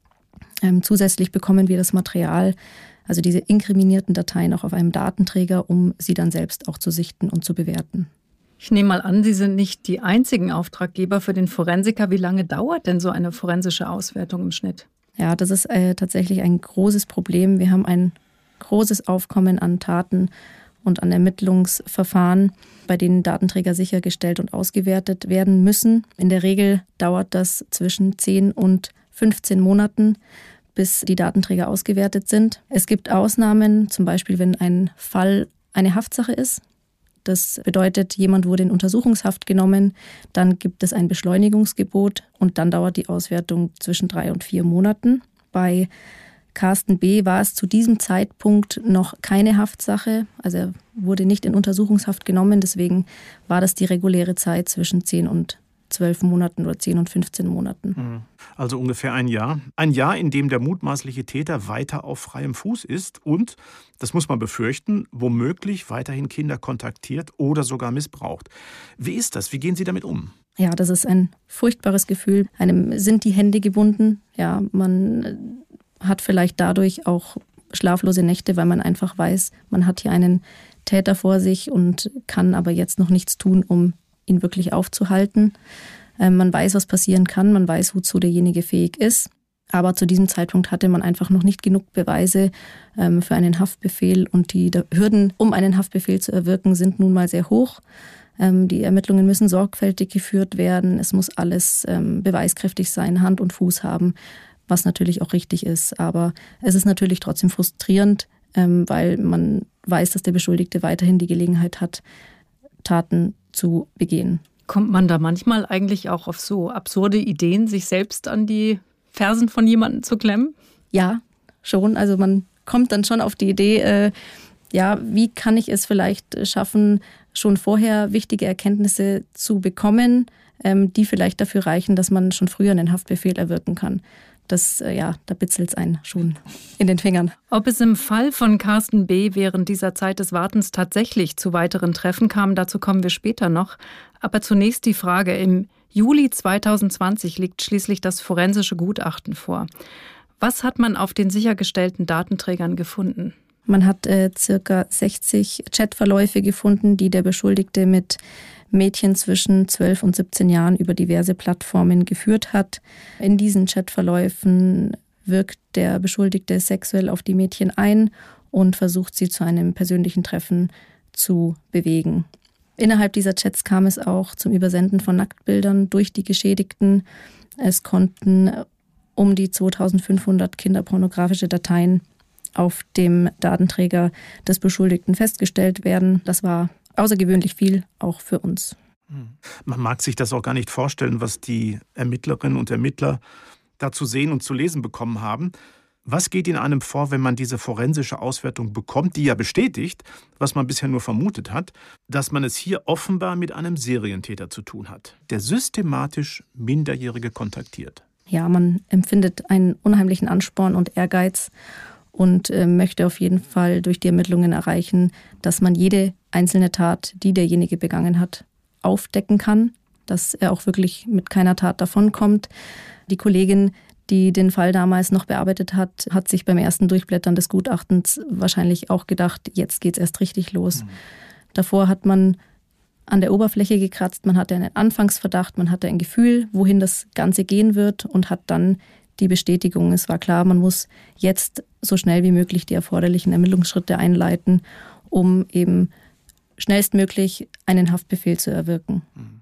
[SPEAKER 3] Zusätzlich bekommen wir das Material, also diese inkriminierten Dateien, auch auf einem Datenträger, um sie dann selbst auch zu sichten und zu bewerten.
[SPEAKER 2] Ich nehme mal an, Sie sind nicht die einzigen Auftraggeber für den Forensiker. Wie lange dauert denn so eine forensische Auswertung im Schnitt?
[SPEAKER 3] Ja, das ist tatsächlich ein großes Problem. Wir haben ein großes Aufkommen an Taten und an Ermittlungsverfahren, bei denen Datenträger sichergestellt und ausgewertet werden müssen. In der Regel dauert das zwischen 10 und 15 Monaten, bis die Datenträger ausgewertet sind. Es gibt Ausnahmen, zum Beispiel wenn ein Fall eine Haftsache ist. Das bedeutet, jemand wurde in Untersuchungshaft genommen, dann gibt es ein Beschleunigungsgebot und dann dauert die Auswertung zwischen 3 und 4 Monaten. Bei Carsten B. war es zu diesem Zeitpunkt noch keine Haftsache, also er wurde nicht in Untersuchungshaft genommen, deswegen war das die reguläre Zeit zwischen 10 und 12 Monaten oder 10 und 15 Monaten.
[SPEAKER 1] Also ungefähr ein Jahr. Ein Jahr, in dem der mutmaßliche Täter weiter auf freiem Fuß ist und, das muss man befürchten, womöglich weiterhin Kinder kontaktiert oder sogar missbraucht. Wie ist das? Wie gehen Sie damit um?
[SPEAKER 3] Ja, das ist ein furchtbares Gefühl. Einem sind die Hände gebunden. Ja, man hat vielleicht dadurch auch schlaflose Nächte, weil man einfach weiß, man hat hier einen Täter vor sich und kann aber jetzt noch nichts tun, um ihn wirklich aufzuhalten. Man weiß, was passieren kann, man weiß, wozu derjenige fähig ist. Aber zu diesem Zeitpunkt hatte man einfach noch nicht genug Beweise für einen Haftbefehl. Und die Hürden, um einen Haftbefehl zu erwirken, sind nun mal sehr hoch. Die Ermittlungen müssen sorgfältig geführt werden. Es muss alles beweiskräftig sein, Hand und Fuß haben, was natürlich auch richtig ist. Aber es ist natürlich trotzdem frustrierend, weil man weiß, dass der Beschuldigte weiterhin die Gelegenheit hat, Taten zu begehen.
[SPEAKER 2] Kommt man da manchmal eigentlich auch auf so absurde Ideen, sich selbst an die Fersen von jemandem zu klemmen?
[SPEAKER 3] Ja, schon. Also man kommt dann schon auf die Idee, wie kann ich es vielleicht schaffen, schon vorher wichtige Erkenntnisse zu bekommen, die vielleicht dafür reichen, dass man schon früher einen Haftbefehl erwirken kann. Da bitzelt es einen schon in den Fingern.
[SPEAKER 2] Ob es im Fall von Carsten B. während dieser Zeit des Wartens tatsächlich zu weiteren Treffen kam, dazu kommen wir später noch. Aber zunächst die Frage, im Juli 2020 liegt schließlich das forensische Gutachten vor. Was hat man auf den sichergestellten Datenträgern gefunden?
[SPEAKER 3] Man hat circa 60 Chatverläufe gefunden, die der Beschuldigte mit Mädchen zwischen 12 und 17 Jahren über diverse Plattformen geführt hat. In diesen Chatverläufen wirkt der Beschuldigte sexuell auf die Mädchen ein und versucht sie zu einem persönlichen Treffen zu bewegen. Innerhalb dieser Chats kam es auch zum Übersenden von Nacktbildern durch die Geschädigten. Es konnten um die 2500 kinderpornografische Dateien auf dem Datenträger des Beschuldigten festgestellt werden. Das war außergewöhnlich viel, auch für uns.
[SPEAKER 1] Man mag sich das auch gar nicht vorstellen, was die Ermittlerinnen und Ermittler da zu sehen und zu lesen bekommen haben. Was geht in einem vor, wenn man diese forensische Auswertung bekommt, die ja bestätigt, was man bisher nur vermutet hat, dass man es hier offenbar mit einem Serientäter zu tun hat, der systematisch Minderjährige kontaktiert?
[SPEAKER 3] Ja, man empfindet einen unheimlichen Ansporn und Ehrgeiz und möchte auf jeden Fall durch die Ermittlungen erreichen, dass man jede einzelne Tat, die derjenige begangen hat, aufdecken kann, dass er auch wirklich mit keiner Tat davonkommt. Die Kollegin, die den Fall damals noch bearbeitet hat, hat sich beim ersten Durchblättern des Gutachtens wahrscheinlich auch gedacht, jetzt geht's erst richtig los. Davor hat man an der Oberfläche gekratzt, man hatte einen Anfangsverdacht, man hatte ein Gefühl, wohin das Ganze gehen wird und hat dann die Bestätigung. Es war klar, man muss jetzt so schnell wie möglich die erforderlichen Ermittlungsschritte einleiten, um eben schnellstmöglich einen Haftbefehl zu erwirken.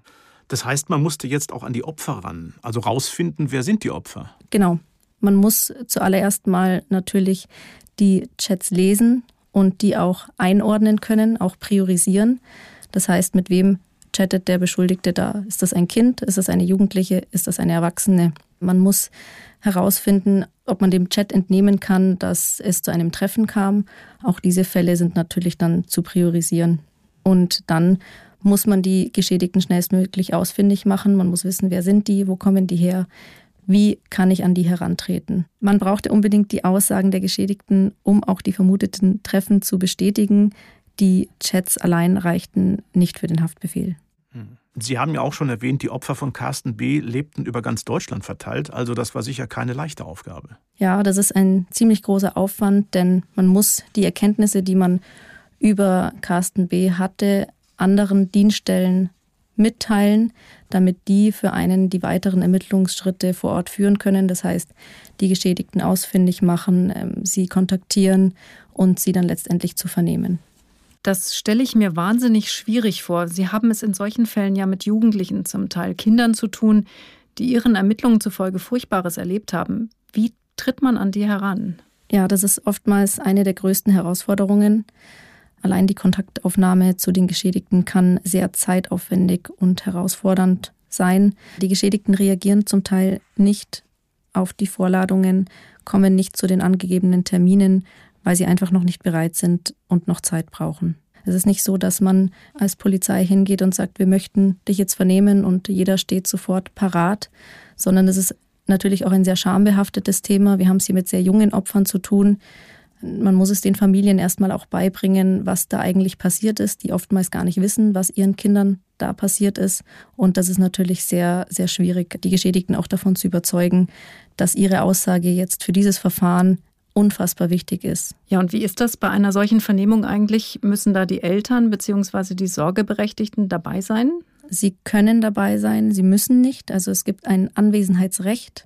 [SPEAKER 1] Das heißt, man musste jetzt auch an die Opfer ran, also rausfinden, wer sind die Opfer?
[SPEAKER 3] Genau. Man muss zuallererst mal natürlich die Chats lesen und die auch einordnen können, auch priorisieren. Das heißt, mit wem chattet der Beschuldigte da? Ist das ein Kind? Ist das eine Jugendliche? Ist das eine Erwachsene? Man muss herausfinden, ob man dem Chat entnehmen kann, dass es zu einem Treffen kam. Auch diese Fälle sind natürlich dann zu priorisieren. Und dann muss man die Geschädigten schnellstmöglich ausfindig machen. Man muss wissen, wer sind die, wo kommen die her, wie kann ich an die herantreten. Man brauchte unbedingt die Aussagen der Geschädigten, um auch die vermuteten Treffen zu bestätigen. Die Chats allein reichten nicht für den Haftbefehl.
[SPEAKER 1] Sie haben ja auch schon erwähnt, die Opfer von Carsten B. lebten über ganz Deutschland verteilt. Also das war sicher keine leichte Aufgabe.
[SPEAKER 3] Ja, das ist ein ziemlich großer Aufwand, denn man muss die Erkenntnisse, die man über Carsten B. hatte, anderen Dienststellen mitteilen, damit die für einen die weiteren Ermittlungsschritte vor Ort führen können. Das heißt, die Geschädigten ausfindig machen, sie kontaktieren und sie dann letztendlich zu vernehmen.
[SPEAKER 2] Das stelle ich mir wahnsinnig schwierig vor. Sie haben es in solchen Fällen ja mit Jugendlichen, zum Teil Kindern zu tun, die ihren Ermittlungen zufolge Furchtbares erlebt haben. Wie tritt man an die heran?
[SPEAKER 3] Ja, das ist oftmals eine der größten Herausforderungen. Allein die Kontaktaufnahme zu den Geschädigten kann sehr zeitaufwendig und herausfordernd sein. Die Geschädigten reagieren zum Teil nicht auf die Vorladungen, kommen nicht zu den angegebenen Terminen, weil sie einfach noch nicht bereit sind und noch Zeit brauchen. Es ist nicht so, dass man als Polizei hingeht und sagt, wir möchten dich jetzt vernehmen und jeder steht sofort parat, sondern es ist natürlich auch ein sehr schambehaftetes Thema. Wir haben es hier mit sehr jungen Opfern zu tun. Man muss es den Familien erstmal auch beibringen, was da eigentlich passiert ist, die oftmals gar nicht wissen, was ihren Kindern da passiert ist. Und das ist natürlich sehr, sehr schwierig, die Geschädigten auch davon zu überzeugen, dass ihre Aussage jetzt für dieses Verfahren unfassbar wichtig ist.
[SPEAKER 2] Ja, und wie ist das bei einer solchen Vernehmung eigentlich? Müssen da die Eltern bzw. die Sorgeberechtigten dabei sein?
[SPEAKER 3] Sie können dabei sein, sie müssen nicht. Also es gibt ein Anwesenheitsrecht,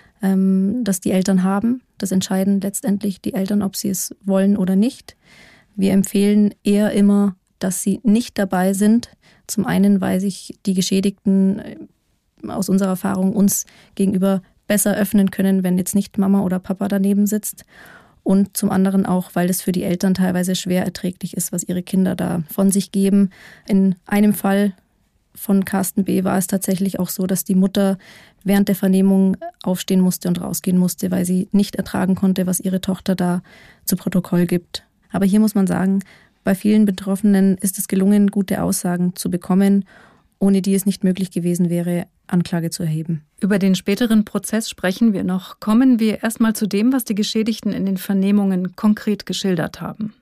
[SPEAKER 3] das die Eltern haben. Das entscheiden letztendlich die Eltern, ob sie es wollen oder nicht. Wir empfehlen eher immer, dass sie nicht dabei sind. Zum einen, weil sich die Geschädigten aus unserer Erfahrung uns gegenüber besser öffnen können, wenn jetzt nicht Mama oder Papa daneben sitzt. Und zum anderen auch, weil es für die Eltern teilweise schwer erträglich ist, was ihre Kinder da von sich geben. In einem Fall von Carsten B. war es tatsächlich auch so, dass die Mutter während der Vernehmung aufstehen musste und rausgehen musste, weil sie nicht ertragen konnte, was ihre Tochter da zu Protokoll gibt. Aber hier muss man sagen, bei vielen Betroffenen ist es gelungen, gute Aussagen zu bekommen, ohne die es nicht möglich gewesen wäre, Anklage zu erheben.
[SPEAKER 2] Über den späteren Prozess sprechen wir noch. Kommen wir erstmal zu dem, was die Geschädigten in den Vernehmungen konkret geschildert haben.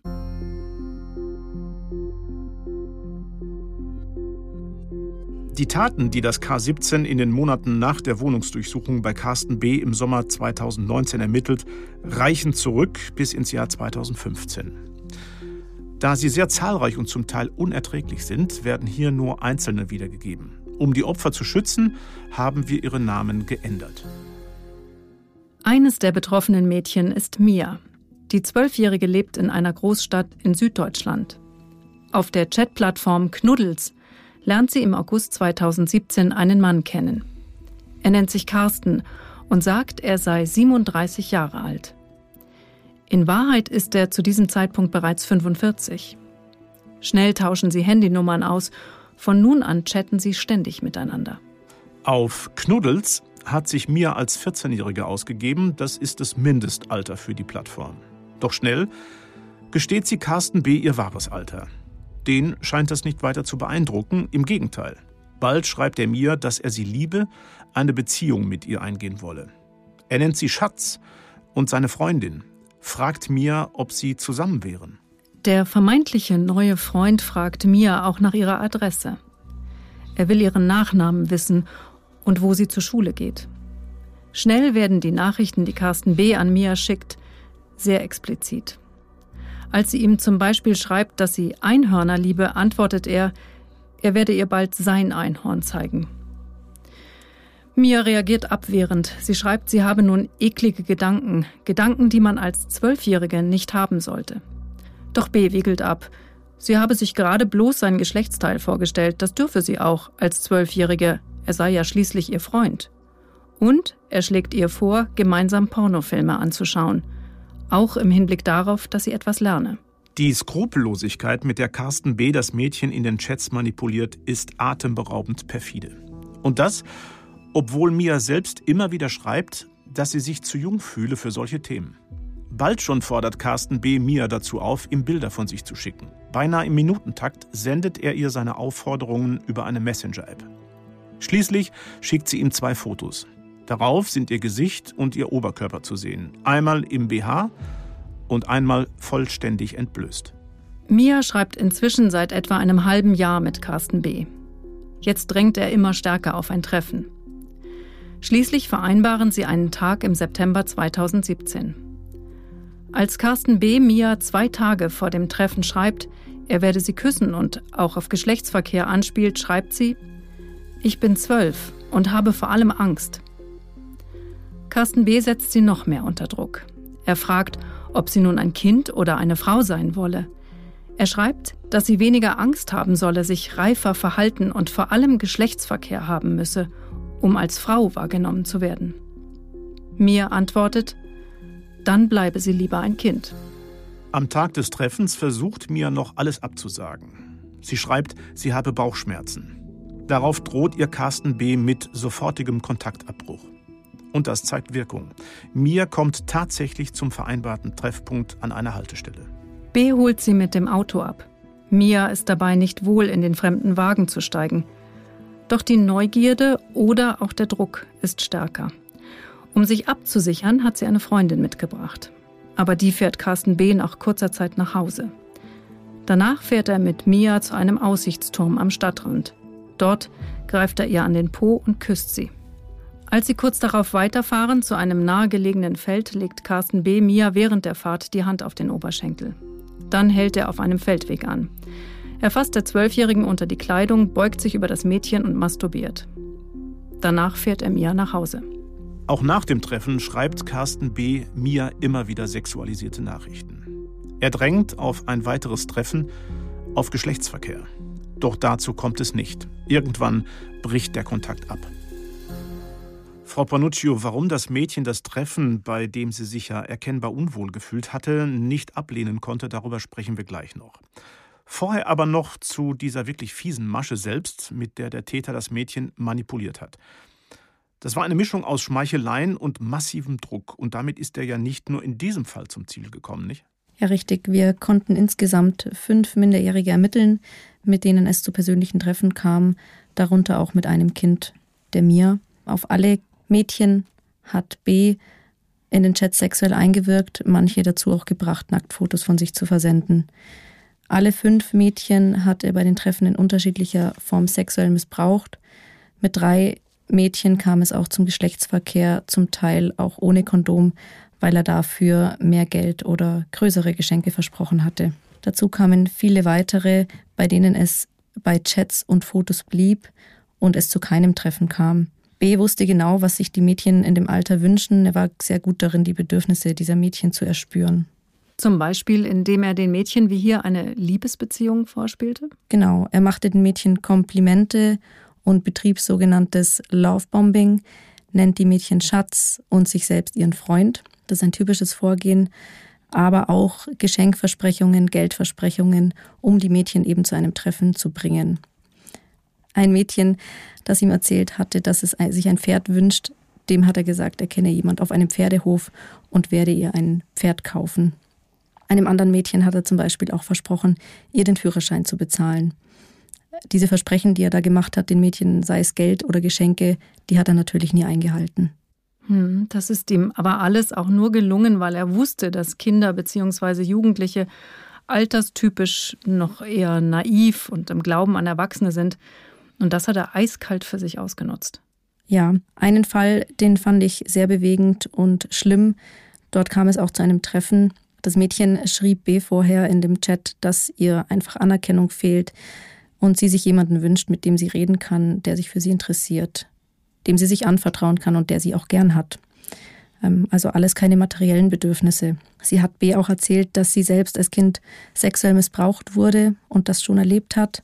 [SPEAKER 1] Die Taten, die das K17 in den Monaten nach der Wohnungsdurchsuchung bei Carsten B. im Sommer 2019 ermittelt, reichen zurück bis ins Jahr 2015. Da sie sehr zahlreich und zum Teil unerträglich sind, werden hier nur einzelne wiedergegeben. Um die Opfer zu schützen, haben wir ihre Namen geändert.
[SPEAKER 2] Eines der betroffenen Mädchen ist Mia. Die 12-Jährige lebt in einer Großstadt in Süddeutschland. Auf der Chatplattform Knuddels lernt sie im August 2017 einen Mann kennen. Er nennt sich Carsten und sagt, er sei 37 Jahre alt. In Wahrheit ist er zu diesem Zeitpunkt bereits 45. Schnell tauschen sie Handynummern aus. Von nun an chatten sie ständig miteinander.
[SPEAKER 1] Auf Knuddels hat sich Mia als 14-Jährige ausgegeben. Das ist das Mindestalter für die Plattform. Doch schnell gesteht sie Carsten B. ihr wahres Alter. Den scheint das nicht weiter zu beeindrucken, im Gegenteil. Bald schreibt er mir, dass er sie liebe, eine Beziehung mit ihr eingehen wolle. Er nennt sie Schatz und seine Freundin, fragt Mia, ob sie zusammen wären.
[SPEAKER 2] Der vermeintliche neue Freund fragt Mia auch nach ihrer Adresse. Er will ihren Nachnamen wissen und wo sie zur Schule geht. Schnell werden die Nachrichten, die Carsten B. an Mia schickt, sehr explizit. Als sie ihm zum Beispiel schreibt, dass sie Einhörner liebe, antwortet er werde ihr bald sein Einhorn zeigen. Mia reagiert abwehrend. Sie schreibt, sie habe nun eklige Gedanken, die man als 12-Jährige nicht haben sollte. Doch B. wiegelt ab. Sie habe sich gerade bloß sein Geschlechtsteil vorgestellt, das dürfe sie auch als 12-Jährige, er sei ja schließlich ihr Freund. Und er schlägt ihr vor, gemeinsam Pornofilme anzuschauen, auch im Hinblick darauf, dass sie etwas lerne.
[SPEAKER 1] Die Skrupellosigkeit, mit der Carsten B. das Mädchen in den Chats manipuliert, ist atemberaubend perfide. Und das, obwohl Mia selbst immer wieder schreibt, dass sie sich zu jung fühle für solche Themen. Bald schon fordert Carsten B. Mia dazu auf, ihm Bilder von sich zu schicken. Beinahe im Minutentakt sendet er ihr seine Aufforderungen über eine Messenger-App. Schließlich schickt sie ihm 2 Fotos. Darauf sind ihr Gesicht und ihr Oberkörper zu sehen. Einmal im BH und einmal vollständig entblößt.
[SPEAKER 2] Mia schreibt inzwischen seit etwa einem halben Jahr mit Carsten B. Jetzt drängt er immer stärker auf ein Treffen. Schließlich vereinbaren sie einen Tag im September 2017. Als Carsten B. Mia 2 Tage vor dem Treffen schreibt, er werde sie küssen und auch auf Geschlechtsverkehr anspielt, schreibt sie: Ich bin 12 und habe vor allem Angst. Carsten B. setzt sie noch mehr unter Druck. Er fragt, ob sie nun ein Kind oder eine Frau sein wolle. Er schreibt, dass sie weniger Angst haben solle, sich reifer verhalten und vor allem Geschlechtsverkehr haben müsse, um als Frau wahrgenommen zu werden. Mia antwortet, dann bleibe sie lieber ein Kind.
[SPEAKER 1] Am Tag des Treffens versucht Mia noch alles abzusagen. Sie schreibt, sie habe Bauchschmerzen. Darauf droht ihr Carsten B. mit sofortigem Kontaktabbruch. Und das zeigt Wirkung. Mia kommt tatsächlich zum vereinbarten Treffpunkt an einer Haltestelle.
[SPEAKER 2] B. holt sie mit dem Auto ab. Mia ist dabei nicht wohl, in den fremden Wagen zu steigen. Doch die Neugierde oder auch der Druck ist stärker. Um sich abzusichern, hat sie eine Freundin mitgebracht. Aber die fährt Carsten B. nach kurzer Zeit nach Hause. Danach fährt er mit Mia zu einem Aussichtsturm am Stadtrand. Dort greift er ihr an den Po und küsst sie. Als sie kurz darauf weiterfahren zu einem nahegelegenen Feld, legt Carsten B. Mia während der Fahrt die Hand auf den Oberschenkel. Dann hält er auf einem Feldweg an. Er fasst der 12-Jährigen unter die Kleidung, beugt sich über das Mädchen und masturbiert. Danach fährt er Mia nach Hause.
[SPEAKER 1] Auch nach dem Treffen schreibt Carsten B. Mia immer wieder sexualisierte Nachrichten. Er drängt auf ein weiteres Treffen, auf Geschlechtsverkehr. Doch dazu kommt es nicht. Irgendwann bricht der Kontakt ab. Frau Panuccio, warum das Mädchen das Treffen, bei dem sie sich ja erkennbar unwohl gefühlt hatte, nicht ablehnen konnte, darüber sprechen wir gleich noch. Vorher aber noch zu dieser wirklich fiesen Masche selbst, mit der der Täter das Mädchen manipuliert hat. Das war eine Mischung aus Schmeicheleien und massivem Druck. Und damit ist er ja nicht nur in diesem Fall zum Ziel gekommen, nicht?
[SPEAKER 3] Ja, richtig. Wir konnten insgesamt 5 Minderjährige ermitteln, mit denen es zu persönlichen Treffen kam, darunter auch mit einem Kind der Mia. Auf alle Mädchen hat B. in den Chat sexuell eingewirkt, manche dazu auch gebracht, Nacktfotos von sich zu versenden. Alle 5 Mädchen hat er bei den Treffen in unterschiedlicher Form sexuell missbraucht. Mit 3 Mädchen kam es auch zum Geschlechtsverkehr, zum Teil auch ohne Kondom, weil er dafür mehr Geld oder größere Geschenke versprochen hatte. Dazu kamen viele weitere, bei denen es bei Chats und Fotos blieb und es zu keinem Treffen kam. B. wusste genau, was sich die Mädchen in dem Alter wünschen. Er war sehr gut darin, die Bedürfnisse dieser Mädchen zu erspüren.
[SPEAKER 2] Zum Beispiel, indem er den Mädchen wie hier eine Liebesbeziehung vorspielte?
[SPEAKER 3] Genau, er machte den Mädchen Komplimente und betrieb sogenanntes Lovebombing, nennt die Mädchen Schatz und sich selbst ihren Freund. Das ist ein typisches Vorgehen, aber auch Geschenkversprechungen, Geldversprechungen, um die Mädchen eben zu einem Treffen zu bringen. Ein Mädchen, das ihm erzählt hatte, dass es sich ein Pferd wünscht, dem hat er gesagt, er kenne jemand auf einem Pferdehof und werde ihr ein Pferd kaufen. Einem anderen Mädchen hat er zum Beispiel auch versprochen, ihr den Führerschein zu bezahlen. diese Versprechen, die er da gemacht hat, den Mädchen, sei es Geld oder Geschenke, die hat er natürlich nie eingehalten.
[SPEAKER 2] Das ist ihm aber alles auch nur gelungen, weil er wusste, dass Kinder bzw. Jugendliche alterstypisch noch eher naiv und im Glauben an Erwachsene sind. Und das hat er eiskalt für sich ausgenutzt.
[SPEAKER 3] Ja, einen Fall, den fand ich sehr bewegend und schlimm. Dort kam es auch zu einem Treffen. Das Mädchen schrieb B vorher in dem Chat, dass ihr einfach Anerkennung fehlt und sie sich jemanden wünscht, mit dem sie reden kann, der sich für sie interessiert, dem sie sich anvertrauen kann und der sie auch gern hat. Also alles keine materiellen Bedürfnisse. Sie hat B auch erzählt, dass sie selbst als Kind sexuell missbraucht wurde und das schon erlebt hat.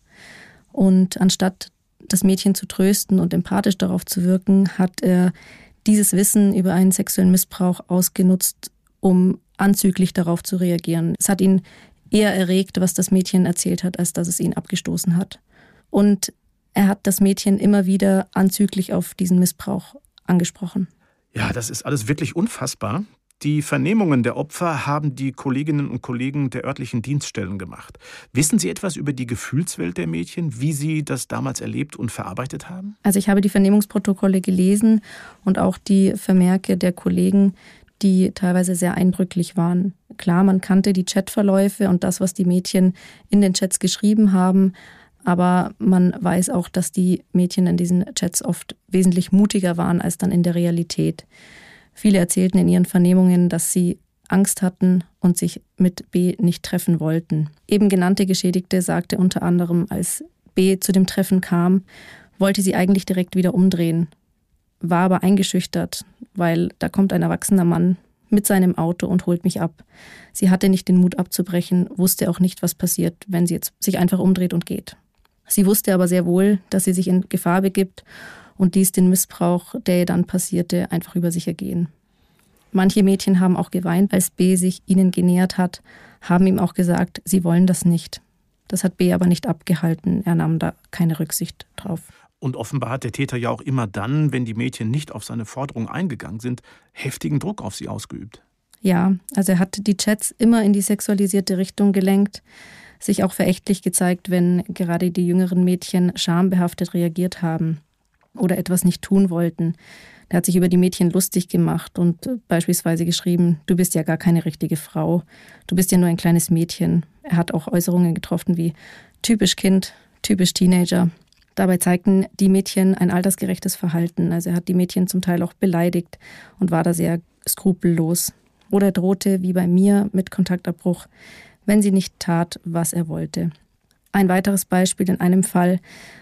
[SPEAKER 3] Und anstatt das Mädchen zu trösten und empathisch darauf zu wirken, hat er dieses Wissen über einen sexuellen Missbrauch ausgenutzt, um anzüglich darauf zu reagieren. Es hat ihn eher erregt, was das Mädchen erzählt hat, als dass es ihn abgestoßen hat. Und er hat das Mädchen immer wieder anzüglich auf diesen Missbrauch angesprochen.
[SPEAKER 1] Ja, das ist alles wirklich unfassbar. Die Vernehmungen der Opfer haben die Kolleginnen und Kollegen der örtlichen Dienststellen gemacht. Wissen Sie etwas über die Gefühlswelt der Mädchen, wie sie das damals erlebt und verarbeitet haben?
[SPEAKER 3] Also ich habe die Vernehmungsprotokolle gelesen und auch die Vermerke der Kollegen, die teilweise sehr eindrücklich waren. Klar, man kannte die Chatverläufe und das, was die Mädchen in den Chats geschrieben haben, aber man weiß auch, dass die Mädchen in diesen Chats oft wesentlich mutiger waren als dann in der Realität. Viele erzählten in ihren Vernehmungen, dass sie Angst hatten und sich mit B nicht treffen wollten. Eben genannte Geschädigte sagte unter anderem, als B zu dem Treffen kam, wollte sie eigentlich direkt wieder umdrehen, war aber eingeschüchtert, weil da kommt ein erwachsener Mann mit seinem Auto und holt mich ab. Sie hatte nicht den Mut abzubrechen, wusste auch nicht, was passiert, wenn sie jetzt sich einfach umdreht und geht. Sie wusste aber sehr wohl, dass sie sich in Gefahr begibt und ließ den Missbrauch, der ihr dann passierte, einfach über sich ergehen. Manche Mädchen haben auch geweint, als B sich ihnen genähert hat, haben ihm auch gesagt, sie wollen das nicht. Das hat B aber nicht abgehalten, er nahm da keine Rücksicht drauf.
[SPEAKER 1] Und offenbar hat der Täter ja auch immer dann, wenn die Mädchen nicht auf seine Forderung eingegangen sind, heftigen Druck auf sie ausgeübt.
[SPEAKER 3] Ja, also er hat die Chats immer in die sexualisierte Richtung gelenkt, sich auch verächtlich gezeigt, wenn gerade die jüngeren Mädchen schambehaftet reagiert haben oder etwas nicht tun wollten. Er hat sich über die Mädchen lustig gemacht und beispielsweise geschrieben, du bist ja gar keine richtige Frau, du bist ja nur ein kleines Mädchen. Er hat auch Äußerungen getroffen wie typisch Kind, typisch Teenager. Dabei zeigten die Mädchen ein altersgerechtes Verhalten. Also er hat die Mädchen zum Teil auch beleidigt und war da sehr skrupellos. Oder drohte, wie bei mir, mit Kontaktabbruch, wenn sie nicht tat, was er wollte. Ein weiteres Beispiel in einem Fall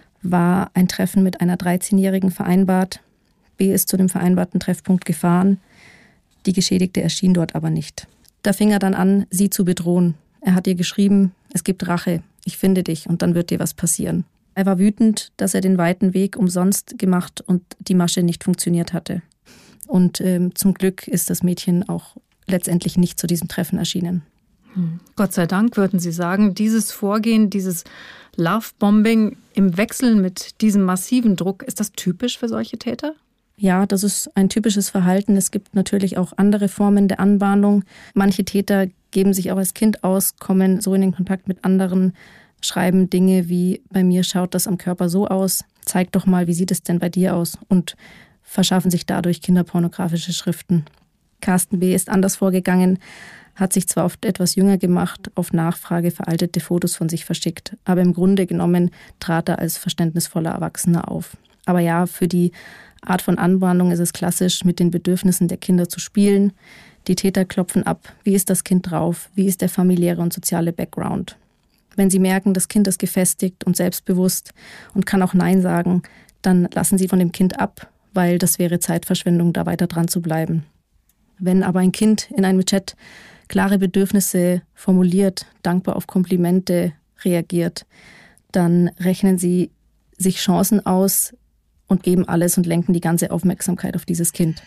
[SPEAKER 3] war ein Treffen mit einer 13-Jährigen vereinbart. B ist zu dem vereinbarten Treffpunkt gefahren. Die Geschädigte erschien dort aber nicht. Da fing er dann an, sie zu bedrohen. Er hat ihr geschrieben, es gibt Rache, ich finde dich und dann wird dir was passieren. Er war wütend, dass er den weiten Weg umsonst gemacht und die Masche nicht funktioniert hatte. Und zum Glück ist das Mädchen auch letztendlich nicht zu diesem Treffen erschienen.
[SPEAKER 2] Gott sei Dank, würden Sie sagen, dieses Vorgehen, dieses Lovebombing im Wechsel mit diesem massiven Druck, ist das typisch für solche Täter?
[SPEAKER 3] Ja, das ist ein typisches Verhalten. Es gibt natürlich auch andere Formen der Anbahnung. Manche Täter geben sich auch als Kind aus, kommen so in den Kontakt mit anderen, schreiben Dinge wie, bei mir schaut das am Körper so aus, zeig doch mal, wie sieht es denn bei dir aus? Und verschaffen sich dadurch kinderpornografische Schriften. Carsten B. ist anders vorgegangen, hat sich zwar oft etwas jünger gemacht, auf Nachfrage veraltete Fotos von sich verschickt, aber im Grunde genommen trat er als verständnisvoller Erwachsener auf. Aber ja, für die Art von Anbahnung ist es klassisch, mit den Bedürfnissen der Kinder zu spielen. Die Täter klopfen ab, wie ist das Kind drauf, wie ist der familiäre und soziale Background. Wenn sie merken, das Kind ist gefestigt und selbstbewusst und kann auch Nein sagen, dann lassen sie von dem Kind ab, weil das wäre Zeitverschwendung, da weiter dran zu bleiben. Wenn aber ein Kind in einem Chat klare Bedürfnisse formuliert, dankbar auf Komplimente reagiert, dann rechnen sie sich Chancen aus und geben alles und lenken die ganze Aufmerksamkeit auf dieses Kind.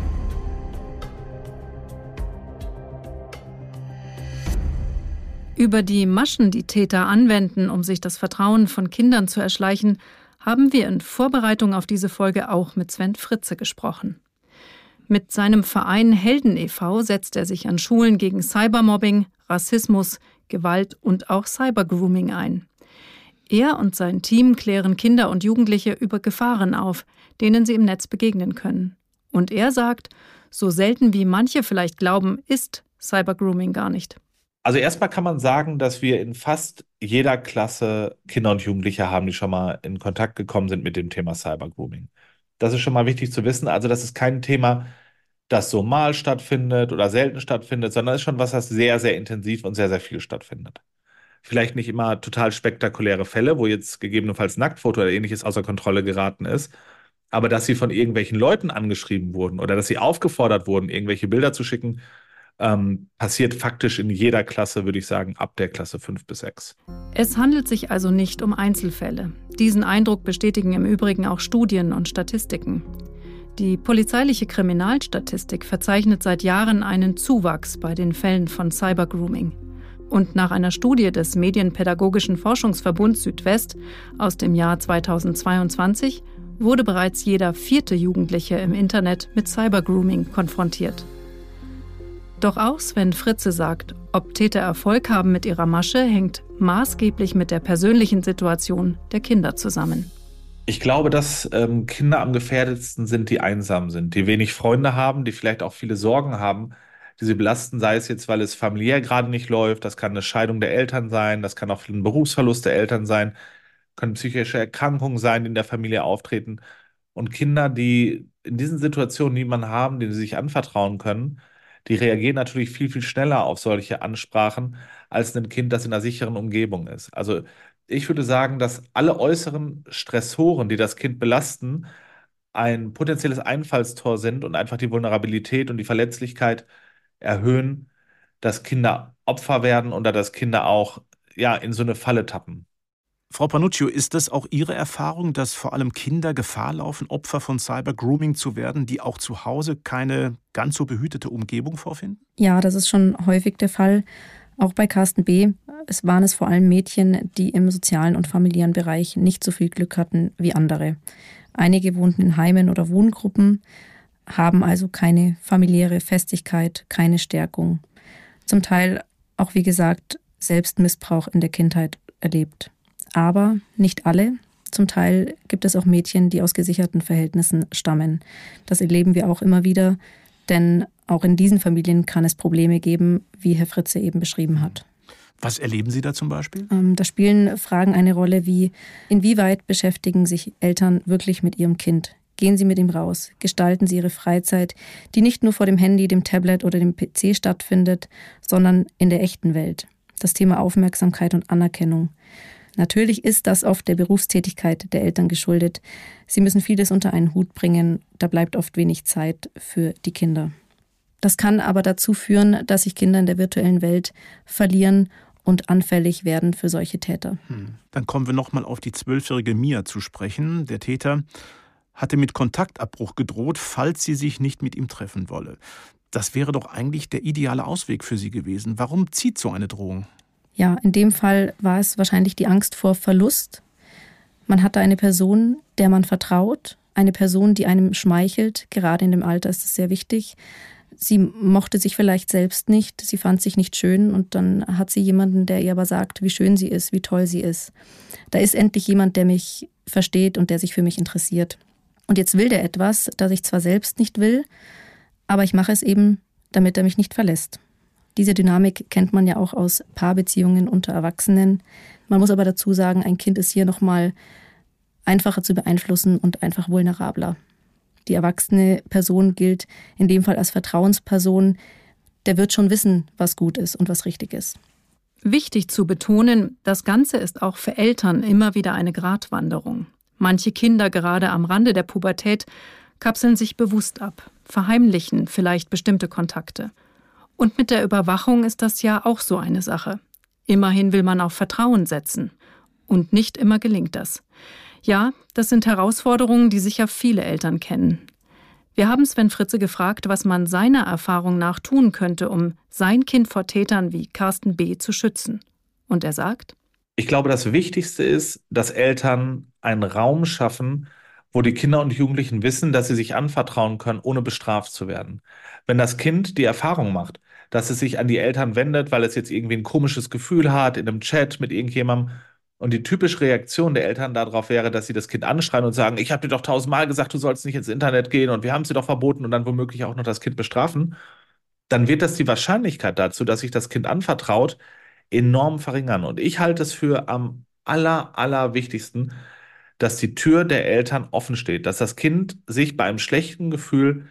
[SPEAKER 2] Über die Maschen, die Täter anwenden, um sich das Vertrauen von Kindern zu erschleichen, haben wir in Vorbereitung auf diese Folge auch mit Sven Fritze gesprochen. Mit seinem Verein Helden e.V. setzt er sich an Schulen gegen Cybermobbing, Rassismus, Gewalt und auch Cybergrooming ein. Er und sein Team klären Kinder und Jugendliche über Gefahren auf, denen sie im Netz begegnen können. Und er sagt, so selten wie manche vielleicht glauben, ist Cybergrooming gar nicht.
[SPEAKER 4] Also erstmal kann man sagen, dass wir in fast jeder Klasse Kinder und Jugendliche haben, die schon mal in Kontakt gekommen sind mit dem Thema Cybergrooming. Das ist schon mal wichtig zu wissen. Also das ist kein Thema, das so mal stattfindet oder selten stattfindet, sondern es ist schon was, das sehr, sehr intensiv und sehr, sehr viel stattfindet. Vielleicht nicht immer total spektakuläre Fälle, wo jetzt gegebenenfalls Nacktfoto oder ähnliches außer Kontrolle geraten ist, aber dass sie von irgendwelchen Leuten angeschrieben wurden oder dass sie aufgefordert wurden, irgendwelche Bilder zu schicken, passiert faktisch in jeder Klasse, würde ich sagen, ab der Klasse 5 bis 6.
[SPEAKER 2] Es handelt sich also nicht um Einzelfälle. Diesen Eindruck bestätigen im Übrigen auch Studien und Statistiken. Die polizeiliche Kriminalstatistik verzeichnet seit Jahren einen Zuwachs bei den Fällen von Cybergrooming. Und nach einer Studie des Medienpädagogischen Forschungsverbunds Südwest aus dem Jahr 2022 wurde bereits jeder 4. Jugendliche im Internet mit Cybergrooming konfrontiert. Doch auch Sven Fritze sagt, ob Täter Erfolg haben mit ihrer Masche, hängt maßgeblich mit der persönlichen Situation der Kinder zusammen.
[SPEAKER 4] Ich glaube, dass Kinder am gefährdetsten sind, die einsam sind, die wenig Freunde haben, die vielleicht auch viele Sorgen haben, die sie belasten, sei es jetzt, weil es familiär gerade nicht läuft, das kann eine Scheidung der Eltern sein, das kann auch ein Berufsverlust der Eltern sein, können psychische Erkrankungen sein, die in der Familie auftreten. Und Kinder, die in diesen Situationen niemanden haben, dem sie sich anvertrauen können, die reagieren natürlich viel, viel schneller auf solche Ansprachen als ein Kind, das in einer sicheren Umgebung ist. Also ich würde sagen, dass alle äußeren Stressoren, die das Kind belasten, ein potenzielles Einfallstor sind und einfach die Vulnerabilität und die Verletzlichkeit erhöhen, dass Kinder Opfer werden oder dass Kinder auch in so eine Falle tappen.
[SPEAKER 1] Frau Panuccio, ist das auch Ihre Erfahrung, dass vor allem Kinder Gefahr laufen, Opfer von Cybergrooming zu werden, die auch zu Hause keine ganz so behütete Umgebung vorfinden?
[SPEAKER 3] Ja, das ist schon häufig der Fall. Auch bei Carsten B. waren es vor allem Mädchen, die im sozialen und familiären Bereich nicht so viel Glück hatten wie andere. Einige wohnten in Heimen oder Wohngruppen, haben also keine familiäre Festigkeit, keine Stärkung. Zum Teil auch, wie gesagt, Selbstmissbrauch in der Kindheit erlebt. Aber nicht alle. Zum Teil gibt es auch Mädchen, die aus gesicherten Verhältnissen stammen. Das erleben wir auch immer wieder, denn auch in diesen Familien kann es Probleme geben, wie Herr Fritze eben beschrieben hat.
[SPEAKER 1] Was erleben Sie da zum Beispiel?
[SPEAKER 3] Da spielen Fragen eine Rolle wie, inwieweit beschäftigen sich Eltern wirklich mit ihrem Kind? Gehen sie mit ihm raus? Gestalten sie ihre Freizeit, die nicht nur vor dem Handy, dem Tablet oder dem PC stattfindet, sondern in der echten Welt? Das Thema Aufmerksamkeit und Anerkennung. Natürlich ist das oft der Berufstätigkeit der Eltern geschuldet. Sie müssen vieles unter einen Hut bringen, da bleibt oft wenig Zeit für die Kinder. Das kann aber dazu führen, dass sich Kinder in der virtuellen Welt verlieren und anfällig werden für solche Täter.
[SPEAKER 1] Dann kommen wir nochmal auf die 12-jährige Mia zu sprechen. Der Täter hatte mit Kontaktabbruch gedroht, falls sie sich nicht mit ihm treffen wolle. Das wäre doch eigentlich der ideale Ausweg für sie gewesen. Warum zieht so eine Drohung?
[SPEAKER 3] Ja, in dem Fall war es wahrscheinlich die Angst vor Verlust. Man hatte eine Person, der man vertraut, eine Person, die einem schmeichelt. Gerade in dem Alter ist das sehr wichtig. Sie mochte sich vielleicht selbst nicht, sie fand sich nicht schön und dann hat sie jemanden, der ihr aber sagt, wie schön sie ist, wie toll sie ist. Da ist endlich jemand, der mich versteht und der sich für mich interessiert. Und jetzt will der etwas, das ich zwar selbst nicht will, aber ich mache es eben, damit er mich nicht verlässt. Diese Dynamik kennt man ja auch aus Paarbeziehungen unter Erwachsenen. Man muss aber dazu sagen, ein Kind ist hier nochmal einfacher zu beeinflussen und einfach vulnerabler. Die erwachsene Person gilt in dem Fall als Vertrauensperson. Der wird schon wissen, was gut ist und was richtig ist.
[SPEAKER 2] Wichtig zu betonen, das Ganze ist auch für Eltern immer wieder eine Gratwanderung. Manche Kinder, gerade am Rande der Pubertät, kapseln sich bewusst ab, verheimlichen vielleicht bestimmte Kontakte. Und mit der Überwachung ist das ja auch so eine Sache. Immerhin will man auf Vertrauen setzen. Und nicht immer gelingt das. Ja, das sind Herausforderungen, die sicher viele Eltern kennen. Wir haben Sven Fritze gefragt, was man seiner Erfahrung nach tun könnte, um sein Kind vor Tätern wie Carsten B. zu schützen. Und er sagt:
[SPEAKER 4] Ich glaube, das Wichtigste ist, dass Eltern einen Raum schaffen, wo die Kinder und Jugendlichen wissen, dass sie sich anvertrauen können, ohne bestraft zu werden. Wenn das Kind die Erfahrung macht, dass es sich an die Eltern wendet, weil es jetzt irgendwie ein komisches Gefühl hat in einem Chat mit irgendjemandem Und die typische Reaktion der Eltern darauf wäre, dass sie das Kind anschreien und sagen, ich habe dir doch 1000-mal gesagt, du sollst nicht ins Internet gehen und wir haben es dir doch verboten und dann womöglich auch noch das Kind bestrafen. Dann wird das die Wahrscheinlichkeit dazu, dass sich das Kind anvertraut, enorm verringern. Und ich halte es für am allerwichtigsten, dass die Tür der Eltern offen steht, dass das Kind sich bei einem schlechten Gefühl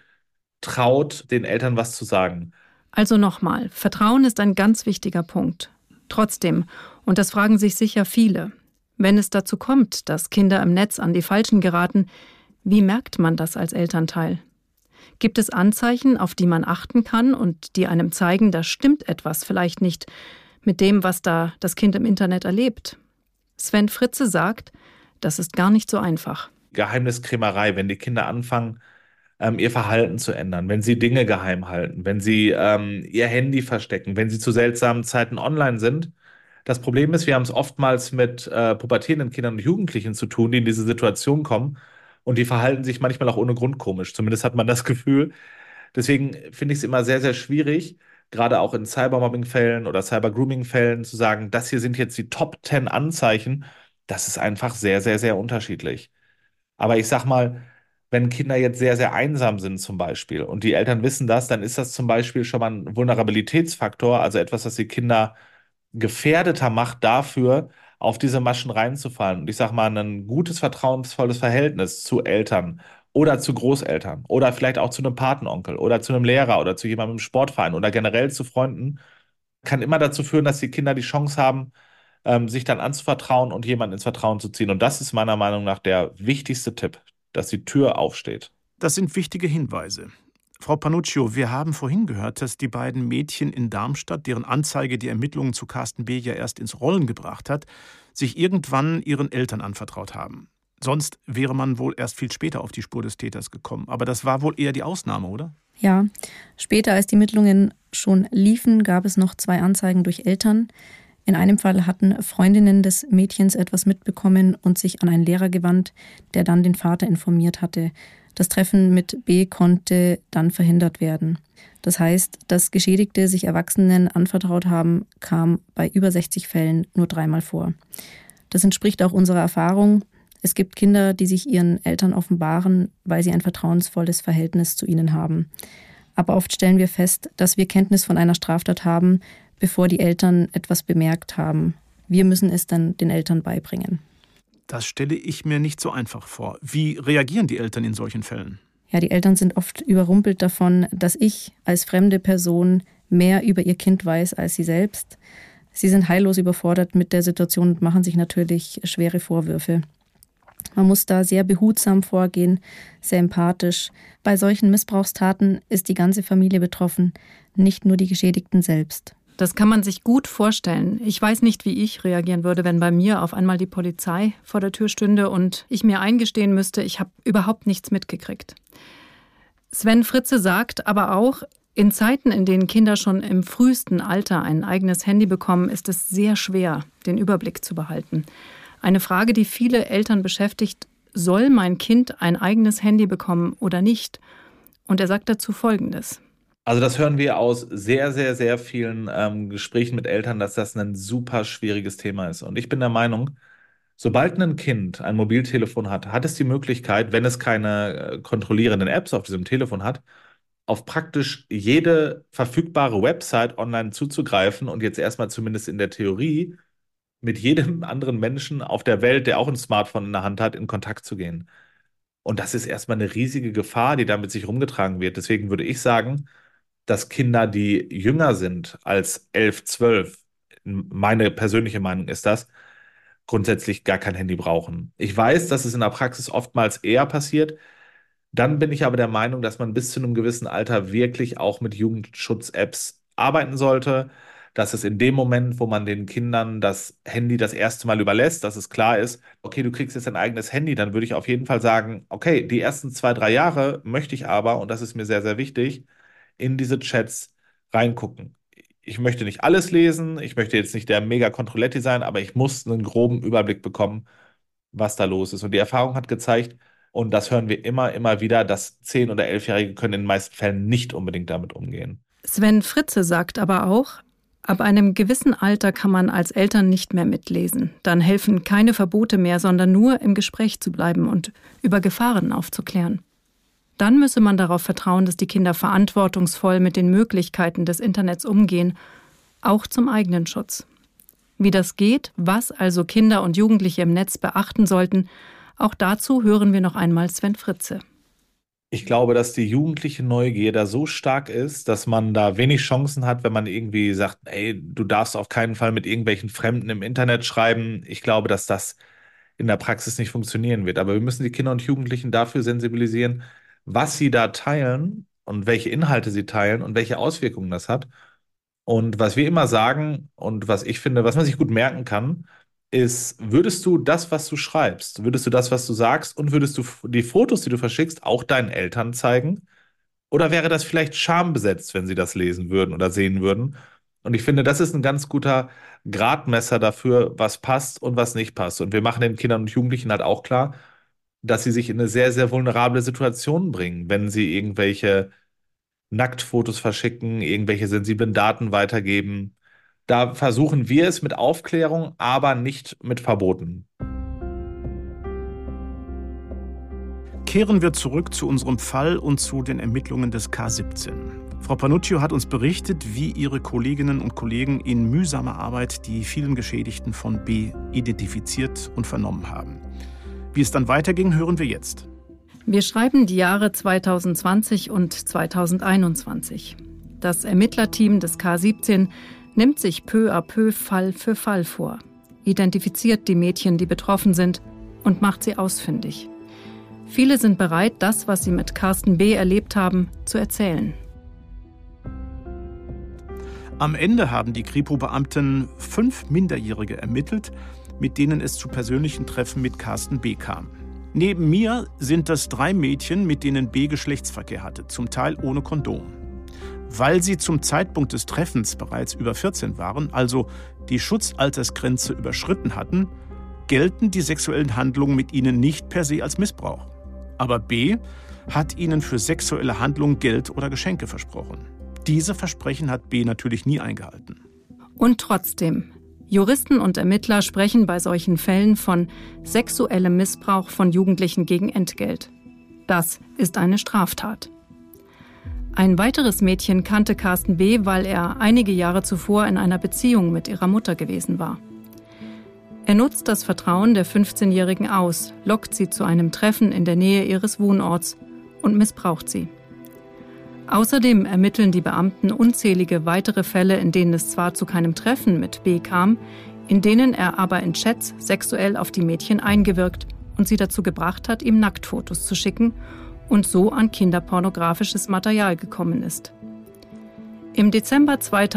[SPEAKER 4] traut, den Eltern was zu sagen.
[SPEAKER 2] Also nochmal, Vertrauen ist ein ganz wichtiger Punkt. Trotzdem, und das fragen sich sicher viele, wenn es dazu kommt, dass Kinder im Netz an die Falschen geraten, wie merkt man das als Elternteil? Gibt es Anzeichen, auf die man achten kann und die einem zeigen, da stimmt etwas vielleicht nicht mit dem, was da das Kind im Internet erlebt? Sven Fritze sagt, das ist gar nicht so einfach.
[SPEAKER 4] Geheimniskrämerei, wenn die Kinder anfangen, ihr Verhalten zu ändern, wenn sie Dinge geheim halten, wenn sie ihr Handy verstecken, wenn sie zu seltsamen Zeiten online sind. Das Problem ist, wir haben es oftmals mit pubertierenden Kindern und Jugendlichen zu tun, die in diese Situation kommen und die verhalten sich manchmal auch ohne Grund komisch. Zumindest hat man das Gefühl. Deswegen finde ich es immer sehr schwierig, gerade auch in Cybermobbing-Fällen oder Cyber-Grooming-Fällen zu sagen, das hier sind jetzt die Top 10 Anzeichen. Das ist einfach sehr unterschiedlich. Aber ich sag mal, wenn Kinder jetzt sehr einsam sind zum Beispiel und die Eltern wissen das, dann ist das zum Beispiel schon mal ein Vulnerabilitätsfaktor, also etwas, das die Kinder gefährdeter macht dafür, auf diese Maschen reinzufallen. Und ich sag mal, ein gutes, vertrauensvolles Verhältnis zu Eltern oder zu Großeltern oder vielleicht auch zu einem Patenonkel oder zu einem Lehrer oder zu jemandem im Sportverein oder generell zu Freunden kann immer dazu führen, dass die Kinder die Chance haben, sich dann anzuvertrauen und jemanden ins Vertrauen zu ziehen. Und das ist meiner Meinung nach der wichtigste Tipp, dass die Tür aufsteht.
[SPEAKER 1] Das sind wichtige Hinweise. Frau Panuccio, wir haben vorhin gehört, dass die beiden Mädchen in Darmstadt, deren Anzeige die Ermittlungen zu Carsten B. ja erst ins Rollen gebracht hat, sich irgendwann ihren Eltern anvertraut haben. Sonst wäre man wohl erst viel später auf die Spur des Täters gekommen. Aber das war wohl eher die Ausnahme, oder?
[SPEAKER 3] Ja, später, als die Ermittlungen schon liefen, gab es noch 2 Anzeigen durch Eltern. In einem Fall hatten Freundinnen des Mädchens etwas mitbekommen und sich an einen Lehrer gewandt, der dann den Vater informiert hatte. Das Treffen mit B konnte dann verhindert werden. Das heißt, dass Geschädigte sich Erwachsenen anvertraut haben, kam bei über 60 Fällen nur 3-mal vor. Das entspricht auch unserer Erfahrung. Es gibt Kinder, die sich ihren Eltern offenbaren, weil sie ein vertrauensvolles Verhältnis zu ihnen haben. Aber oft stellen wir fest, dass wir Kenntnis von einer Straftat haben, bevor die Eltern etwas bemerkt haben. Wir müssen es dann den Eltern beibringen.
[SPEAKER 1] Das stelle ich mir nicht so einfach vor. Wie reagieren die Eltern in solchen Fällen?
[SPEAKER 3] Ja, die Eltern sind oft überrumpelt davon, dass ich als fremde Person mehr über ihr Kind weiß als sie selbst. Sie sind heillos überfordert mit der Situation und machen sich natürlich schwere Vorwürfe. Man muss da sehr behutsam vorgehen, sehr empathisch. Bei solchen Missbrauchstaten ist die ganze Familie betroffen, nicht nur die Geschädigten selbst.
[SPEAKER 2] Das kann man sich gut vorstellen. Ich weiß nicht, wie ich reagieren würde, wenn bei mir auf einmal die Polizei vor der Tür stünde und ich mir eingestehen müsste, ich habe überhaupt nichts mitgekriegt. Sven Fritze sagt aber auch, in Zeiten, in denen Kinder schon im frühesten Alter ein eigenes Handy bekommen, ist es sehr schwer, den Überblick zu behalten. Eine Frage, die viele Eltern beschäftigt: Soll mein Kind ein eigenes Handy bekommen oder nicht? Und er sagt dazu Folgendes.
[SPEAKER 4] Also das hören wir aus sehr vielen Gesprächen mit Eltern, dass das ein super schwieriges Thema ist. Und ich bin der Meinung, sobald ein Kind ein Mobiltelefon hat, hat es die Möglichkeit, wenn es keine kontrollierenden Apps auf diesem Telefon hat, auf praktisch jede verfügbare Website online zuzugreifen und jetzt erstmal zumindest in der Theorie mit jedem anderen Menschen auf der Welt, der auch ein Smartphone in der Hand hat, in Kontakt zu gehen. Und das ist erstmal eine riesige Gefahr, die damit sich rumgetragen wird. Deswegen würde ich sagen, dass Kinder, die jünger sind als 11, 12, meine persönliche Meinung ist das, grundsätzlich gar kein Handy brauchen. Ich weiß, dass es in der Praxis oftmals eher passiert. Dann bin ich aber der Meinung, dass man bis zu einem gewissen Alter wirklich auch mit Jugendschutz-Apps arbeiten sollte, dass es in dem Moment, wo man den Kindern das Handy das erste Mal überlässt, dass es klar ist, okay, du kriegst jetzt ein eigenes Handy, dann würde ich auf jeden Fall sagen, okay, die ersten 2, 3 Jahre möchte ich aber, und das ist mir sehr wichtig, in diese Chats reingucken. Ich möchte nicht alles lesen, ich möchte jetzt nicht der Mega-Controletti sein, aber ich muss einen groben Überblick bekommen, was da los ist. Und die Erfahrung hat gezeigt, und das hören wir immer wieder, dass 10- oder 11-Jährige können in den meisten Fällen nicht unbedingt damit umgehen.
[SPEAKER 2] Sven Fritze sagt aber auch, Ab einem gewissen Alter kann man als Eltern nicht mehr mitlesen. Dann helfen keine Verbote mehr, sondern nur im Gespräch zu bleiben und über Gefahren aufzuklären. Dann müsse man darauf vertrauen, dass die Kinder verantwortungsvoll mit den Möglichkeiten des Internets umgehen, auch zum eigenen Schutz. Wie das geht, was also Kinder und Jugendliche im Netz beachten sollten, auch dazu hören wir noch einmal Sven Fritze.
[SPEAKER 4] Ich glaube, dass die jugendliche Neugier da so stark ist, dass man da wenig Chancen hat, wenn man irgendwie sagt, ey, du darfst auf keinen Fall mit irgendwelchen Fremden im Internet schreiben. Ich glaube, dass das in der Praxis nicht funktionieren wird. Aber wir müssen die Kinder und Jugendlichen dafür sensibilisieren, was sie da teilen und welche Inhalte sie teilen und welche Auswirkungen das hat. Und was wir immer sagen und was ich finde, was man sich gut merken kann, ist, würdest du das, was du schreibst, würdest du das, was du sagst und würdest du die Fotos, die du verschickst, auch deinen Eltern zeigen? Oder wäre das vielleicht schambesetzt, wenn sie das lesen würden oder sehen würden? Und ich finde, das ist ein ganz guter Gradmesser dafür, was passt und was nicht passt. Und wir machen den Kindern und Jugendlichen halt auch klar, dass sie sich in eine sehr, sehr vulnerable Situation bringen, wenn sie irgendwelche Nacktfotos verschicken, irgendwelche sensiblen Daten weitergeben. Da versuchen wir es mit Aufklärung, aber nicht mit Verboten.
[SPEAKER 1] Kehren wir zurück zu unserem Fall und zu den Ermittlungen des K17. Frau Panuccio hat uns berichtet, wie ihre Kolleginnen und Kollegen in mühsamer Arbeit die vielen Geschädigten von B identifiziert und vernommen haben. Wie es dann weiterging, hören wir jetzt.
[SPEAKER 2] Wir schreiben die Jahre 2020 und 2021. Das Ermittlerteam des K17 nimmt sich peu à peu Fall für Fall vor, identifiziert die Mädchen, die betroffen sind, und macht sie ausfindig. Viele sind bereit, das, was sie mit Carsten B. erlebt haben, zu erzählen.
[SPEAKER 1] Am Ende haben die Kripo-Beamten 5 Minderjährige ermittelt, mit denen es zu persönlichen Treffen mit Carsten B. kam. Neben mir sind das 3 Mädchen, mit denen B. Geschlechtsverkehr hatte, zum Teil ohne Kondom. Weil sie zum Zeitpunkt des Treffens bereits über 14 waren, also die Schutzaltersgrenze überschritten hatten, gelten die sexuellen Handlungen mit ihnen nicht per se als Missbrauch. Aber B. hat ihnen für sexuelle Handlungen Geld oder Geschenke versprochen. Diese Versprechen hat B. natürlich nie eingehalten.
[SPEAKER 2] Und trotzdem, Juristen und Ermittler sprechen bei solchen Fällen von sexuellem Missbrauch von Jugendlichen gegen Entgelt. Das ist eine Straftat. Ein weiteres Mädchen kannte Carsten B., weil er einige Jahre zuvor in einer Beziehung mit ihrer Mutter gewesen war. Er nutzt das Vertrauen der 15-Jährigen aus, lockt sie zu einem Treffen in der Nähe ihres Wohnorts und missbraucht sie. Außerdem ermitteln die Beamten unzählige weitere Fälle, in denen es zwar zu keinem Treffen mit B. kam, in denen er aber in Chats sexuell auf die Mädchen eingewirkt und sie dazu gebracht hat, ihm Nacktfotos zu schicken und so an kinderpornografisches Material gekommen ist. Im Dezember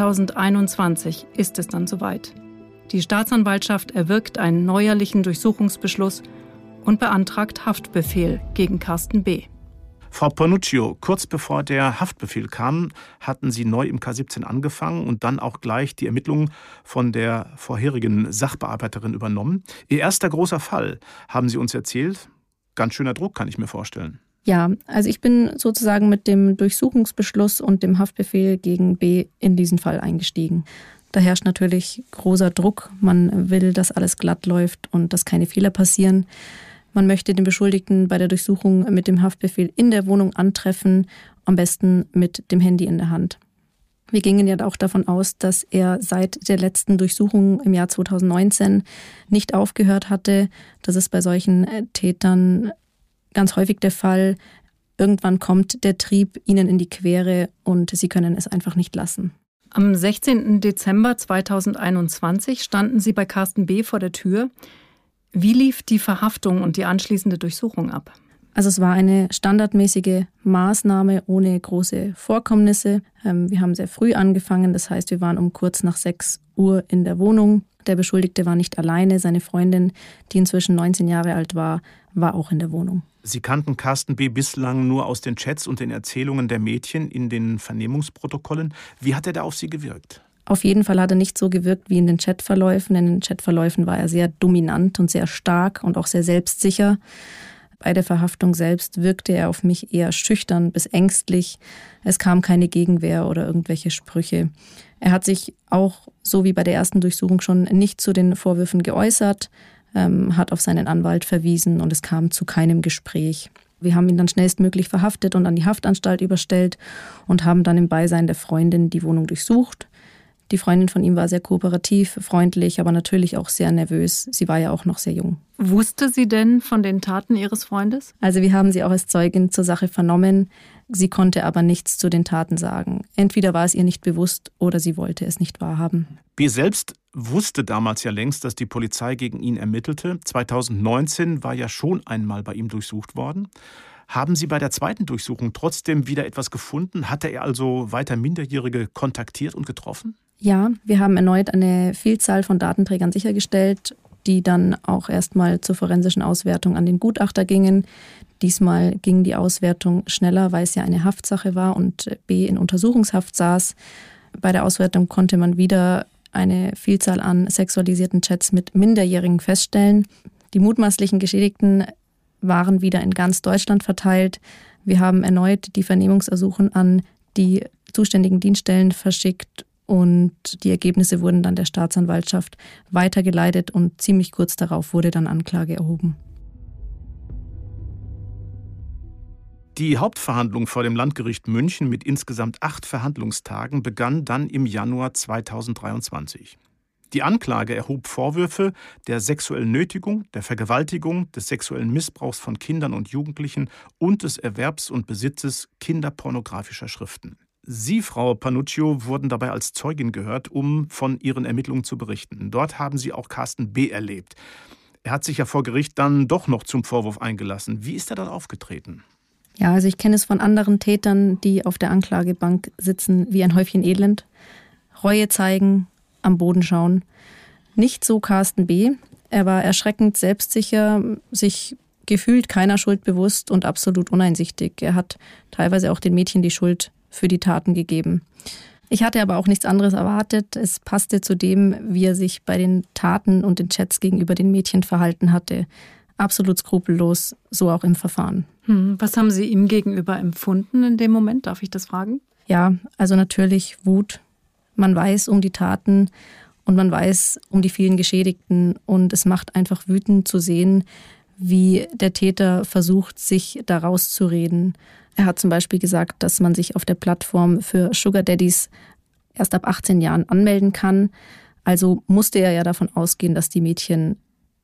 [SPEAKER 2] 2021 ist es dann soweit. Die Staatsanwaltschaft erwirkt einen neuerlichen Durchsuchungsbeschluss und beantragt Haftbefehl gegen Carsten B.
[SPEAKER 1] Frau Panuccio, kurz bevor der Haftbefehl kam, hatten Sie neu im K17 angefangen und dann auch gleich die Ermittlungen von der vorherigen Sachbearbeiterin übernommen. Ihr erster großer Fall, haben Sie uns erzählt. Ganz schöner Druck, kann ich mir vorstellen.
[SPEAKER 3] Ja, also ich bin sozusagen mit dem Durchsuchungsbeschluss und dem Haftbefehl gegen B. in diesen Fall eingestiegen. Da herrscht natürlich großer Druck. Man will, dass alles glatt läuft und dass keine Fehler passieren. Man möchte den Beschuldigten bei der Durchsuchung mit dem Haftbefehl in der Wohnung antreffen, am besten mit dem Handy in der Hand. Wir gingen ja auch davon aus, dass er seit der letzten Durchsuchung im Jahr 2019 nicht aufgehört hatte. Das ist bei solchen Tätern ganz häufig der Fall. Irgendwann kommt der Trieb ihnen in die Quere und sie können es einfach nicht lassen.
[SPEAKER 2] Am 16. Dezember 2021 standen Sie bei Carsten B. vor der Tür. Wie lief die Verhaftung und die anschließende Durchsuchung ab?
[SPEAKER 3] Also es war eine standardmäßige Maßnahme ohne große Vorkommnisse. Wir haben sehr früh angefangen, das heißt, wir waren um kurz nach 6 Uhr in der Wohnung. Der Beschuldigte war nicht alleine, seine Freundin, die inzwischen 19 Jahre alt war, war auch in der Wohnung.
[SPEAKER 1] Sie kannten Carsten B. bislang nur aus den Chats und den Erzählungen der Mädchen in den Vernehmungsprotokollen. Wie hat er da auf Sie gewirkt?
[SPEAKER 3] Auf jeden Fall hat er nicht so gewirkt wie in den Chatverläufen. In den Chatverläufen war er sehr dominant und sehr stark und auch sehr selbstsicher. Bei der Verhaftung selbst wirkte er auf mich eher schüchtern bis ängstlich. Es kam keine Gegenwehr oder irgendwelche Sprüche. Er hat sich auch, so wie bei der ersten Durchsuchung schon, nicht zu den Vorwürfen geäußert, hat auf seinen Anwalt verwiesen und es kam zu keinem Gespräch. Wir haben ihn dann schnellstmöglich verhaftet und an die Haftanstalt überstellt und haben dann im Beisein der Freundin die Wohnung durchsucht. Die Freundin von ihm war sehr kooperativ, freundlich, aber natürlich auch sehr nervös. Sie war ja auch noch sehr jung.
[SPEAKER 2] Wusste sie denn von den Taten ihres Freundes?
[SPEAKER 3] Also wir haben sie auch als Zeugin zur Sache vernommen. Sie konnte aber nichts zu den Taten sagen. Entweder war es ihr nicht bewusst oder sie wollte es nicht wahrhaben.
[SPEAKER 1] B. selbst wusste damals ja längst, dass die Polizei gegen ihn ermittelte. 2019 war ja schon einmal bei ihm durchsucht worden. Haben Sie bei der zweiten Durchsuchung trotzdem wieder etwas gefunden? Hatte er also weiter Minderjährige kontaktiert und getroffen?
[SPEAKER 3] Ja, wir haben erneut eine Vielzahl von Datenträgern sichergestellt, die dann auch erstmal zur forensischen Auswertung an den Gutachter gingen. Diesmal ging die Auswertung schneller, weil es ja eine Haftsache war und B. in Untersuchungshaft saß. Bei der Auswertung konnte man wieder eine Vielzahl an sexualisierten Chats mit Minderjährigen feststellen. Die mutmaßlichen Geschädigten waren wieder in ganz Deutschland verteilt. Wir haben erneut die Vernehmungsersuchen an die zuständigen Dienststellen verschickt und die Ergebnisse wurden dann der Staatsanwaltschaft weitergeleitet und ziemlich kurz darauf wurde dann Anklage erhoben.
[SPEAKER 1] Die Hauptverhandlung vor dem Landgericht München mit insgesamt 8 Verhandlungstagen begann dann im Januar 2023. Die Anklage erhob Vorwürfe der sexuellen Nötigung, der Vergewaltigung, des sexuellen Missbrauchs von Kindern und Jugendlichen und des Erwerbs und Besitzes kinderpornografischer Schriften. Sie, Frau Panuccio, wurden dabei als Zeugin gehört, um von Ihren Ermittlungen zu berichten. Dort haben Sie auch Carsten B. erlebt. Er hat sich ja vor Gericht dann doch noch zum Vorwurf eingelassen. Wie ist er dann aufgetreten?
[SPEAKER 3] Ja, also ich kenne es von anderen Tätern, die auf der Anklagebank sitzen wie ein Häufchen Elend, Reue zeigen, am Boden schauen. Nicht so Carsten B. Er war erschreckend selbstsicher, sich gefühlt keiner Schuld bewusst und absolut uneinsichtig. Er hat teilweise auch den Mädchen die Schuld für die Taten gegeben. Ich hatte aber auch nichts anderes erwartet. Es passte zu dem, wie er sich bei den Taten und den Chats gegenüber den Mädchen verhalten hatte. Absolut skrupellos, so auch im Verfahren.
[SPEAKER 2] Was haben Sie ihm gegenüber empfunden in dem Moment? Darf ich das fragen?
[SPEAKER 3] Ja, also natürlich Wut. Man weiß um die Taten und man weiß um die vielen Geschädigten. Und es macht einfach wütend zu sehen, wie der Täter versucht, sich da rauszureden. Er hat zum Beispiel gesagt, dass man sich auf der Plattform für Sugar Daddies erst ab 18 Jahren anmelden kann. Also musste er ja davon ausgehen, dass die Mädchen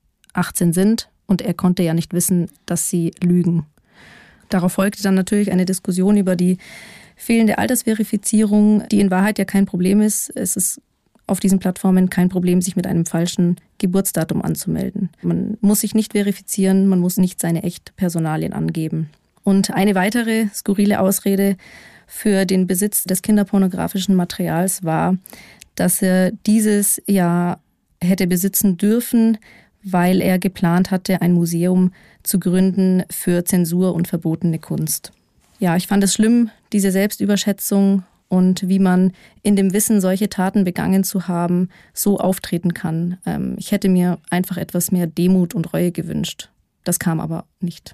[SPEAKER 3] 18 sind und er konnte ja nicht wissen, dass sie lügen. Darauf folgte dann natürlich eine Diskussion über die fehlende Altersverifizierung, die in Wahrheit ja kein Problem ist. Es ist auf diesen Plattformen kein Problem, sich mit einem falschen Geburtsdatum anzumelden. Man muss sich nicht verifizieren, man muss nicht seine echten Personalien angeben. Und eine weitere skurrile Ausrede für den Besitz des kinderpornografischen Materials war, dass er dieses ja hätte besitzen dürfen, weil er geplant hatte, ein Museum zu gründen für Zensur und verbotene Kunst. Ja, ich fand es schlimm, diese Selbstüberschätzung und wie man in dem Wissen, solche Taten begangen zu haben, so auftreten kann. Ich hätte mir einfach etwas mehr Demut und Reue gewünscht. Das kam aber nicht.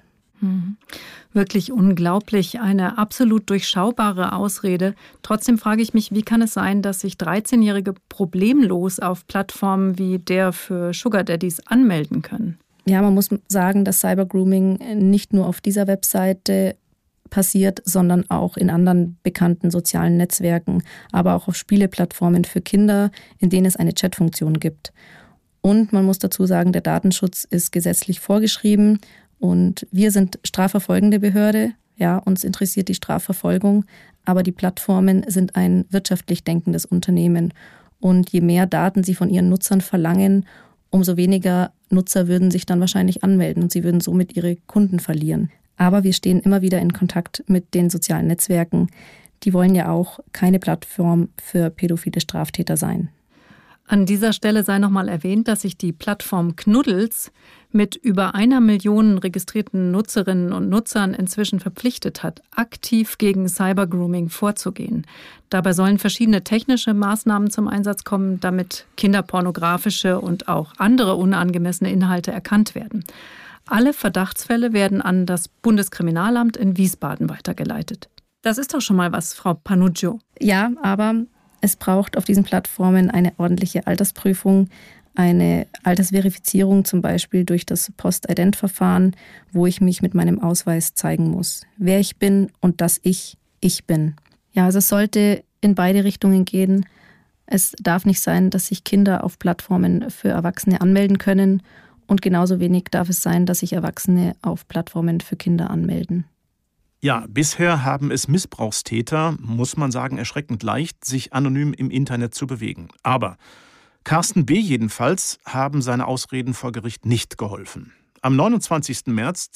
[SPEAKER 2] Wirklich unglaublich, eine absolut durchschaubare Ausrede. Trotzdem frage ich mich, wie kann es sein, dass sich 13-Jährige problemlos auf Plattformen wie der für Sugar Daddies anmelden können?
[SPEAKER 3] Ja, man muss sagen, dass Cybergrooming nicht nur auf dieser Webseite passiert, sondern auch in anderen bekannten sozialen Netzwerken, aber auch auf Spieleplattformen für Kinder, in denen es eine Chatfunktion gibt. Und man muss dazu sagen, der Datenschutz ist gesetzlich vorgeschrieben. Und wir sind strafverfolgende Behörde, ja, uns interessiert die Strafverfolgung, aber die Plattformen sind ein wirtschaftlich denkendes Unternehmen. Und je mehr Daten sie von ihren Nutzern verlangen, umso weniger Nutzer würden sich dann wahrscheinlich anmelden und sie würden somit ihre Kunden verlieren. Aber wir stehen immer wieder in Kontakt mit den sozialen Netzwerken. Die wollen ja auch keine Plattform für pädophile Straftäter sein.
[SPEAKER 2] An dieser Stelle sei nochmal erwähnt, dass sich die Plattform Knuddels mit über 1 Million registrierten Nutzerinnen und Nutzern inzwischen verpflichtet hat, aktiv gegen Cybergrooming vorzugehen. Dabei sollen verschiedene technische Maßnahmen zum Einsatz kommen, damit kinderpornografische und auch andere unangemessene Inhalte erkannt werden. Alle Verdachtsfälle werden an das Bundeskriminalamt in Wiesbaden weitergeleitet. Das ist doch schon mal was, Frau Panuccio.
[SPEAKER 3] Ja, aber Es braucht auf diesen Plattformen eine ordentliche Altersprüfung, eine Altersverifizierung, zum Beispiel durch das Post-Ident-Verfahren, wo ich mich mit meinem Ausweis zeigen muss, wer ich bin und dass ich bin. Ja, also es sollte in beide Richtungen gehen. Es darf nicht sein, dass sich Kinder auf Plattformen für Erwachsene anmelden können und genauso wenig darf es sein, dass sich Erwachsene auf Plattformen für Kinder anmelden.
[SPEAKER 1] Ja, bisher haben es Missbrauchstäter, muss man sagen, erschreckend leicht, sich anonym im Internet zu bewegen. Aber Carsten B. jedenfalls haben seine Ausreden vor Gericht nicht geholfen. Am 29. März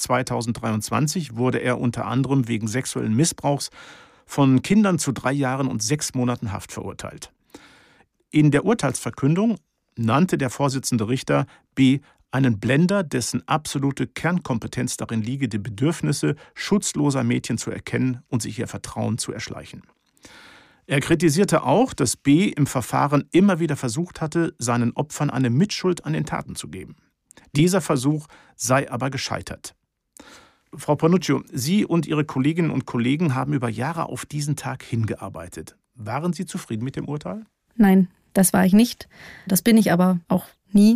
[SPEAKER 1] 2023 wurde er unter anderem wegen sexuellen Missbrauchs von Kindern zu 3 Jahren und 6 Monaten Haft verurteilt. In der Urteilsverkündung nannte der Vorsitzende Richter B. einen Blender, dessen absolute Kernkompetenz darin liege, die Bedürfnisse schutzloser Mädchen zu erkennen und sich ihr Vertrauen zu erschleichen. Er kritisierte auch, dass B. im Verfahren immer wieder versucht hatte, seinen Opfern eine Mitschuld an den Taten zu geben. Dieser Versuch sei aber gescheitert. Frau Panuccio, Sie und Ihre Kolleginnen und Kollegen haben über Jahre auf diesen Tag hingearbeitet. Waren Sie zufrieden mit dem Urteil?
[SPEAKER 3] Nein, das war ich nicht. Das bin ich aber auch nie.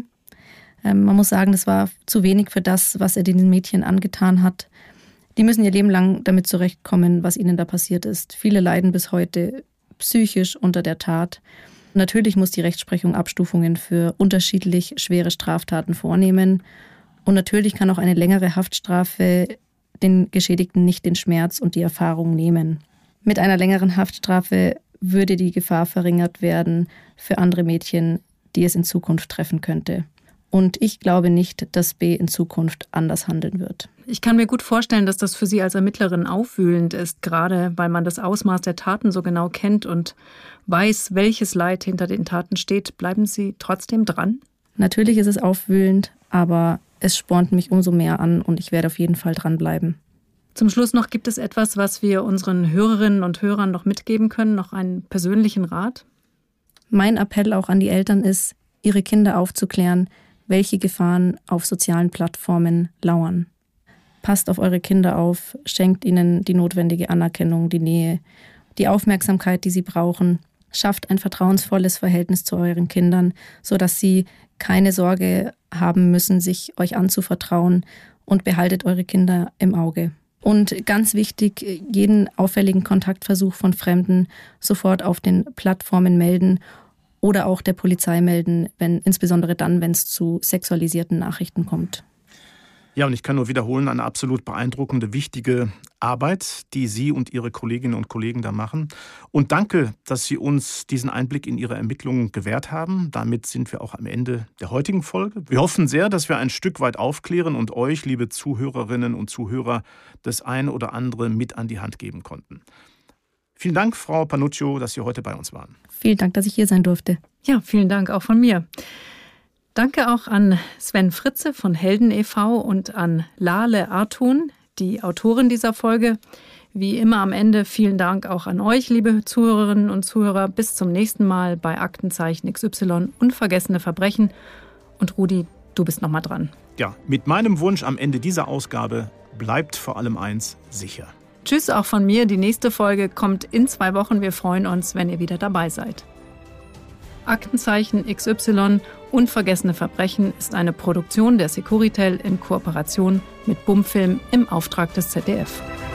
[SPEAKER 3] Man muss sagen, das war zu wenig für das, was er den Mädchen angetan hat. Die müssen ihr Leben lang damit zurechtkommen, was ihnen da passiert ist. Viele leiden bis heute psychisch unter der Tat. Natürlich muss die Rechtsprechung Abstufungen für unterschiedlich schwere Straftaten vornehmen. Und natürlich kann auch eine längere Haftstrafe den Geschädigten nicht den Schmerz und die Erfahrung nehmen. Mit einer längeren Haftstrafe würde die Gefahr verringert werden für andere Mädchen, die es in Zukunft treffen könnte. Und ich glaube nicht, dass B. in Zukunft anders handeln wird.
[SPEAKER 2] Ich kann mir gut vorstellen, dass das für Sie als Ermittlerin aufwühlend ist, gerade weil man das Ausmaß der Taten so genau kennt und weiß, welches Leid hinter den Taten steht. Bleiben Sie trotzdem dran?
[SPEAKER 3] Natürlich ist es aufwühlend, aber es spornt mich umso mehr an und ich werde auf jeden Fall dranbleiben.
[SPEAKER 2] Zum Schluss noch, gibt es etwas, was wir unseren Hörerinnen und Hörern noch mitgeben können, noch einen persönlichen Rat?
[SPEAKER 3] Mein Appell auch an die Eltern ist, ihre Kinder aufzuklären, welche Gefahren auf sozialen Plattformen lauern. Passt auf eure Kinder auf, schenkt ihnen die notwendige Anerkennung, die Nähe, die Aufmerksamkeit, die sie brauchen. Schafft ein vertrauensvolles Verhältnis zu euren Kindern, sodass sie keine Sorge haben müssen, sich euch anzuvertrauen, und behaltet eure Kinder im Auge. Und ganz wichtig, jeden auffälligen Kontaktversuch von Fremden sofort auf den Plattformen melden oder auch der Polizei melden, insbesondere dann, wenn es zu sexualisierten Nachrichten kommt.
[SPEAKER 1] Ja, und ich kann nur wiederholen, eine absolut beeindruckende, wichtige Arbeit, die Sie und Ihre Kolleginnen und Kollegen da machen. Und danke, dass Sie uns diesen Einblick in Ihre Ermittlungen gewährt haben. Damit sind wir auch am Ende der heutigen Folge. Wir hoffen sehr, dass wir ein Stück weit aufklären und euch, liebe Zuhörerinnen und Zuhörer, das ein oder andere mit an die Hand geben konnten. Vielen Dank, Frau Panuccio, dass Sie heute bei uns waren.
[SPEAKER 3] Vielen Dank, dass ich hier sein durfte.
[SPEAKER 2] Ja, vielen Dank auch von mir. Danke auch an Sven Fritze von Helden e.V. und an Lale Artun, die Autorin dieser Folge. Wie immer am Ende vielen Dank auch an euch, liebe Zuhörerinnen und Zuhörer. Bis zum nächsten Mal bei Aktenzeichen XY Unvergessene Verbrechen. Und Rudi, du bist nochmal dran.
[SPEAKER 1] Ja, mit meinem Wunsch am Ende dieser Ausgabe: bleibt vor allem eins sicher.
[SPEAKER 2] Tschüss auch von mir. Die nächste Folge kommt in 2 Wochen. Wir freuen uns, wenn ihr wieder dabei seid. Aktenzeichen XY Unvergessene Verbrechen ist eine Produktion der Securitel in Kooperation mit Bumfilm im Auftrag des ZDF.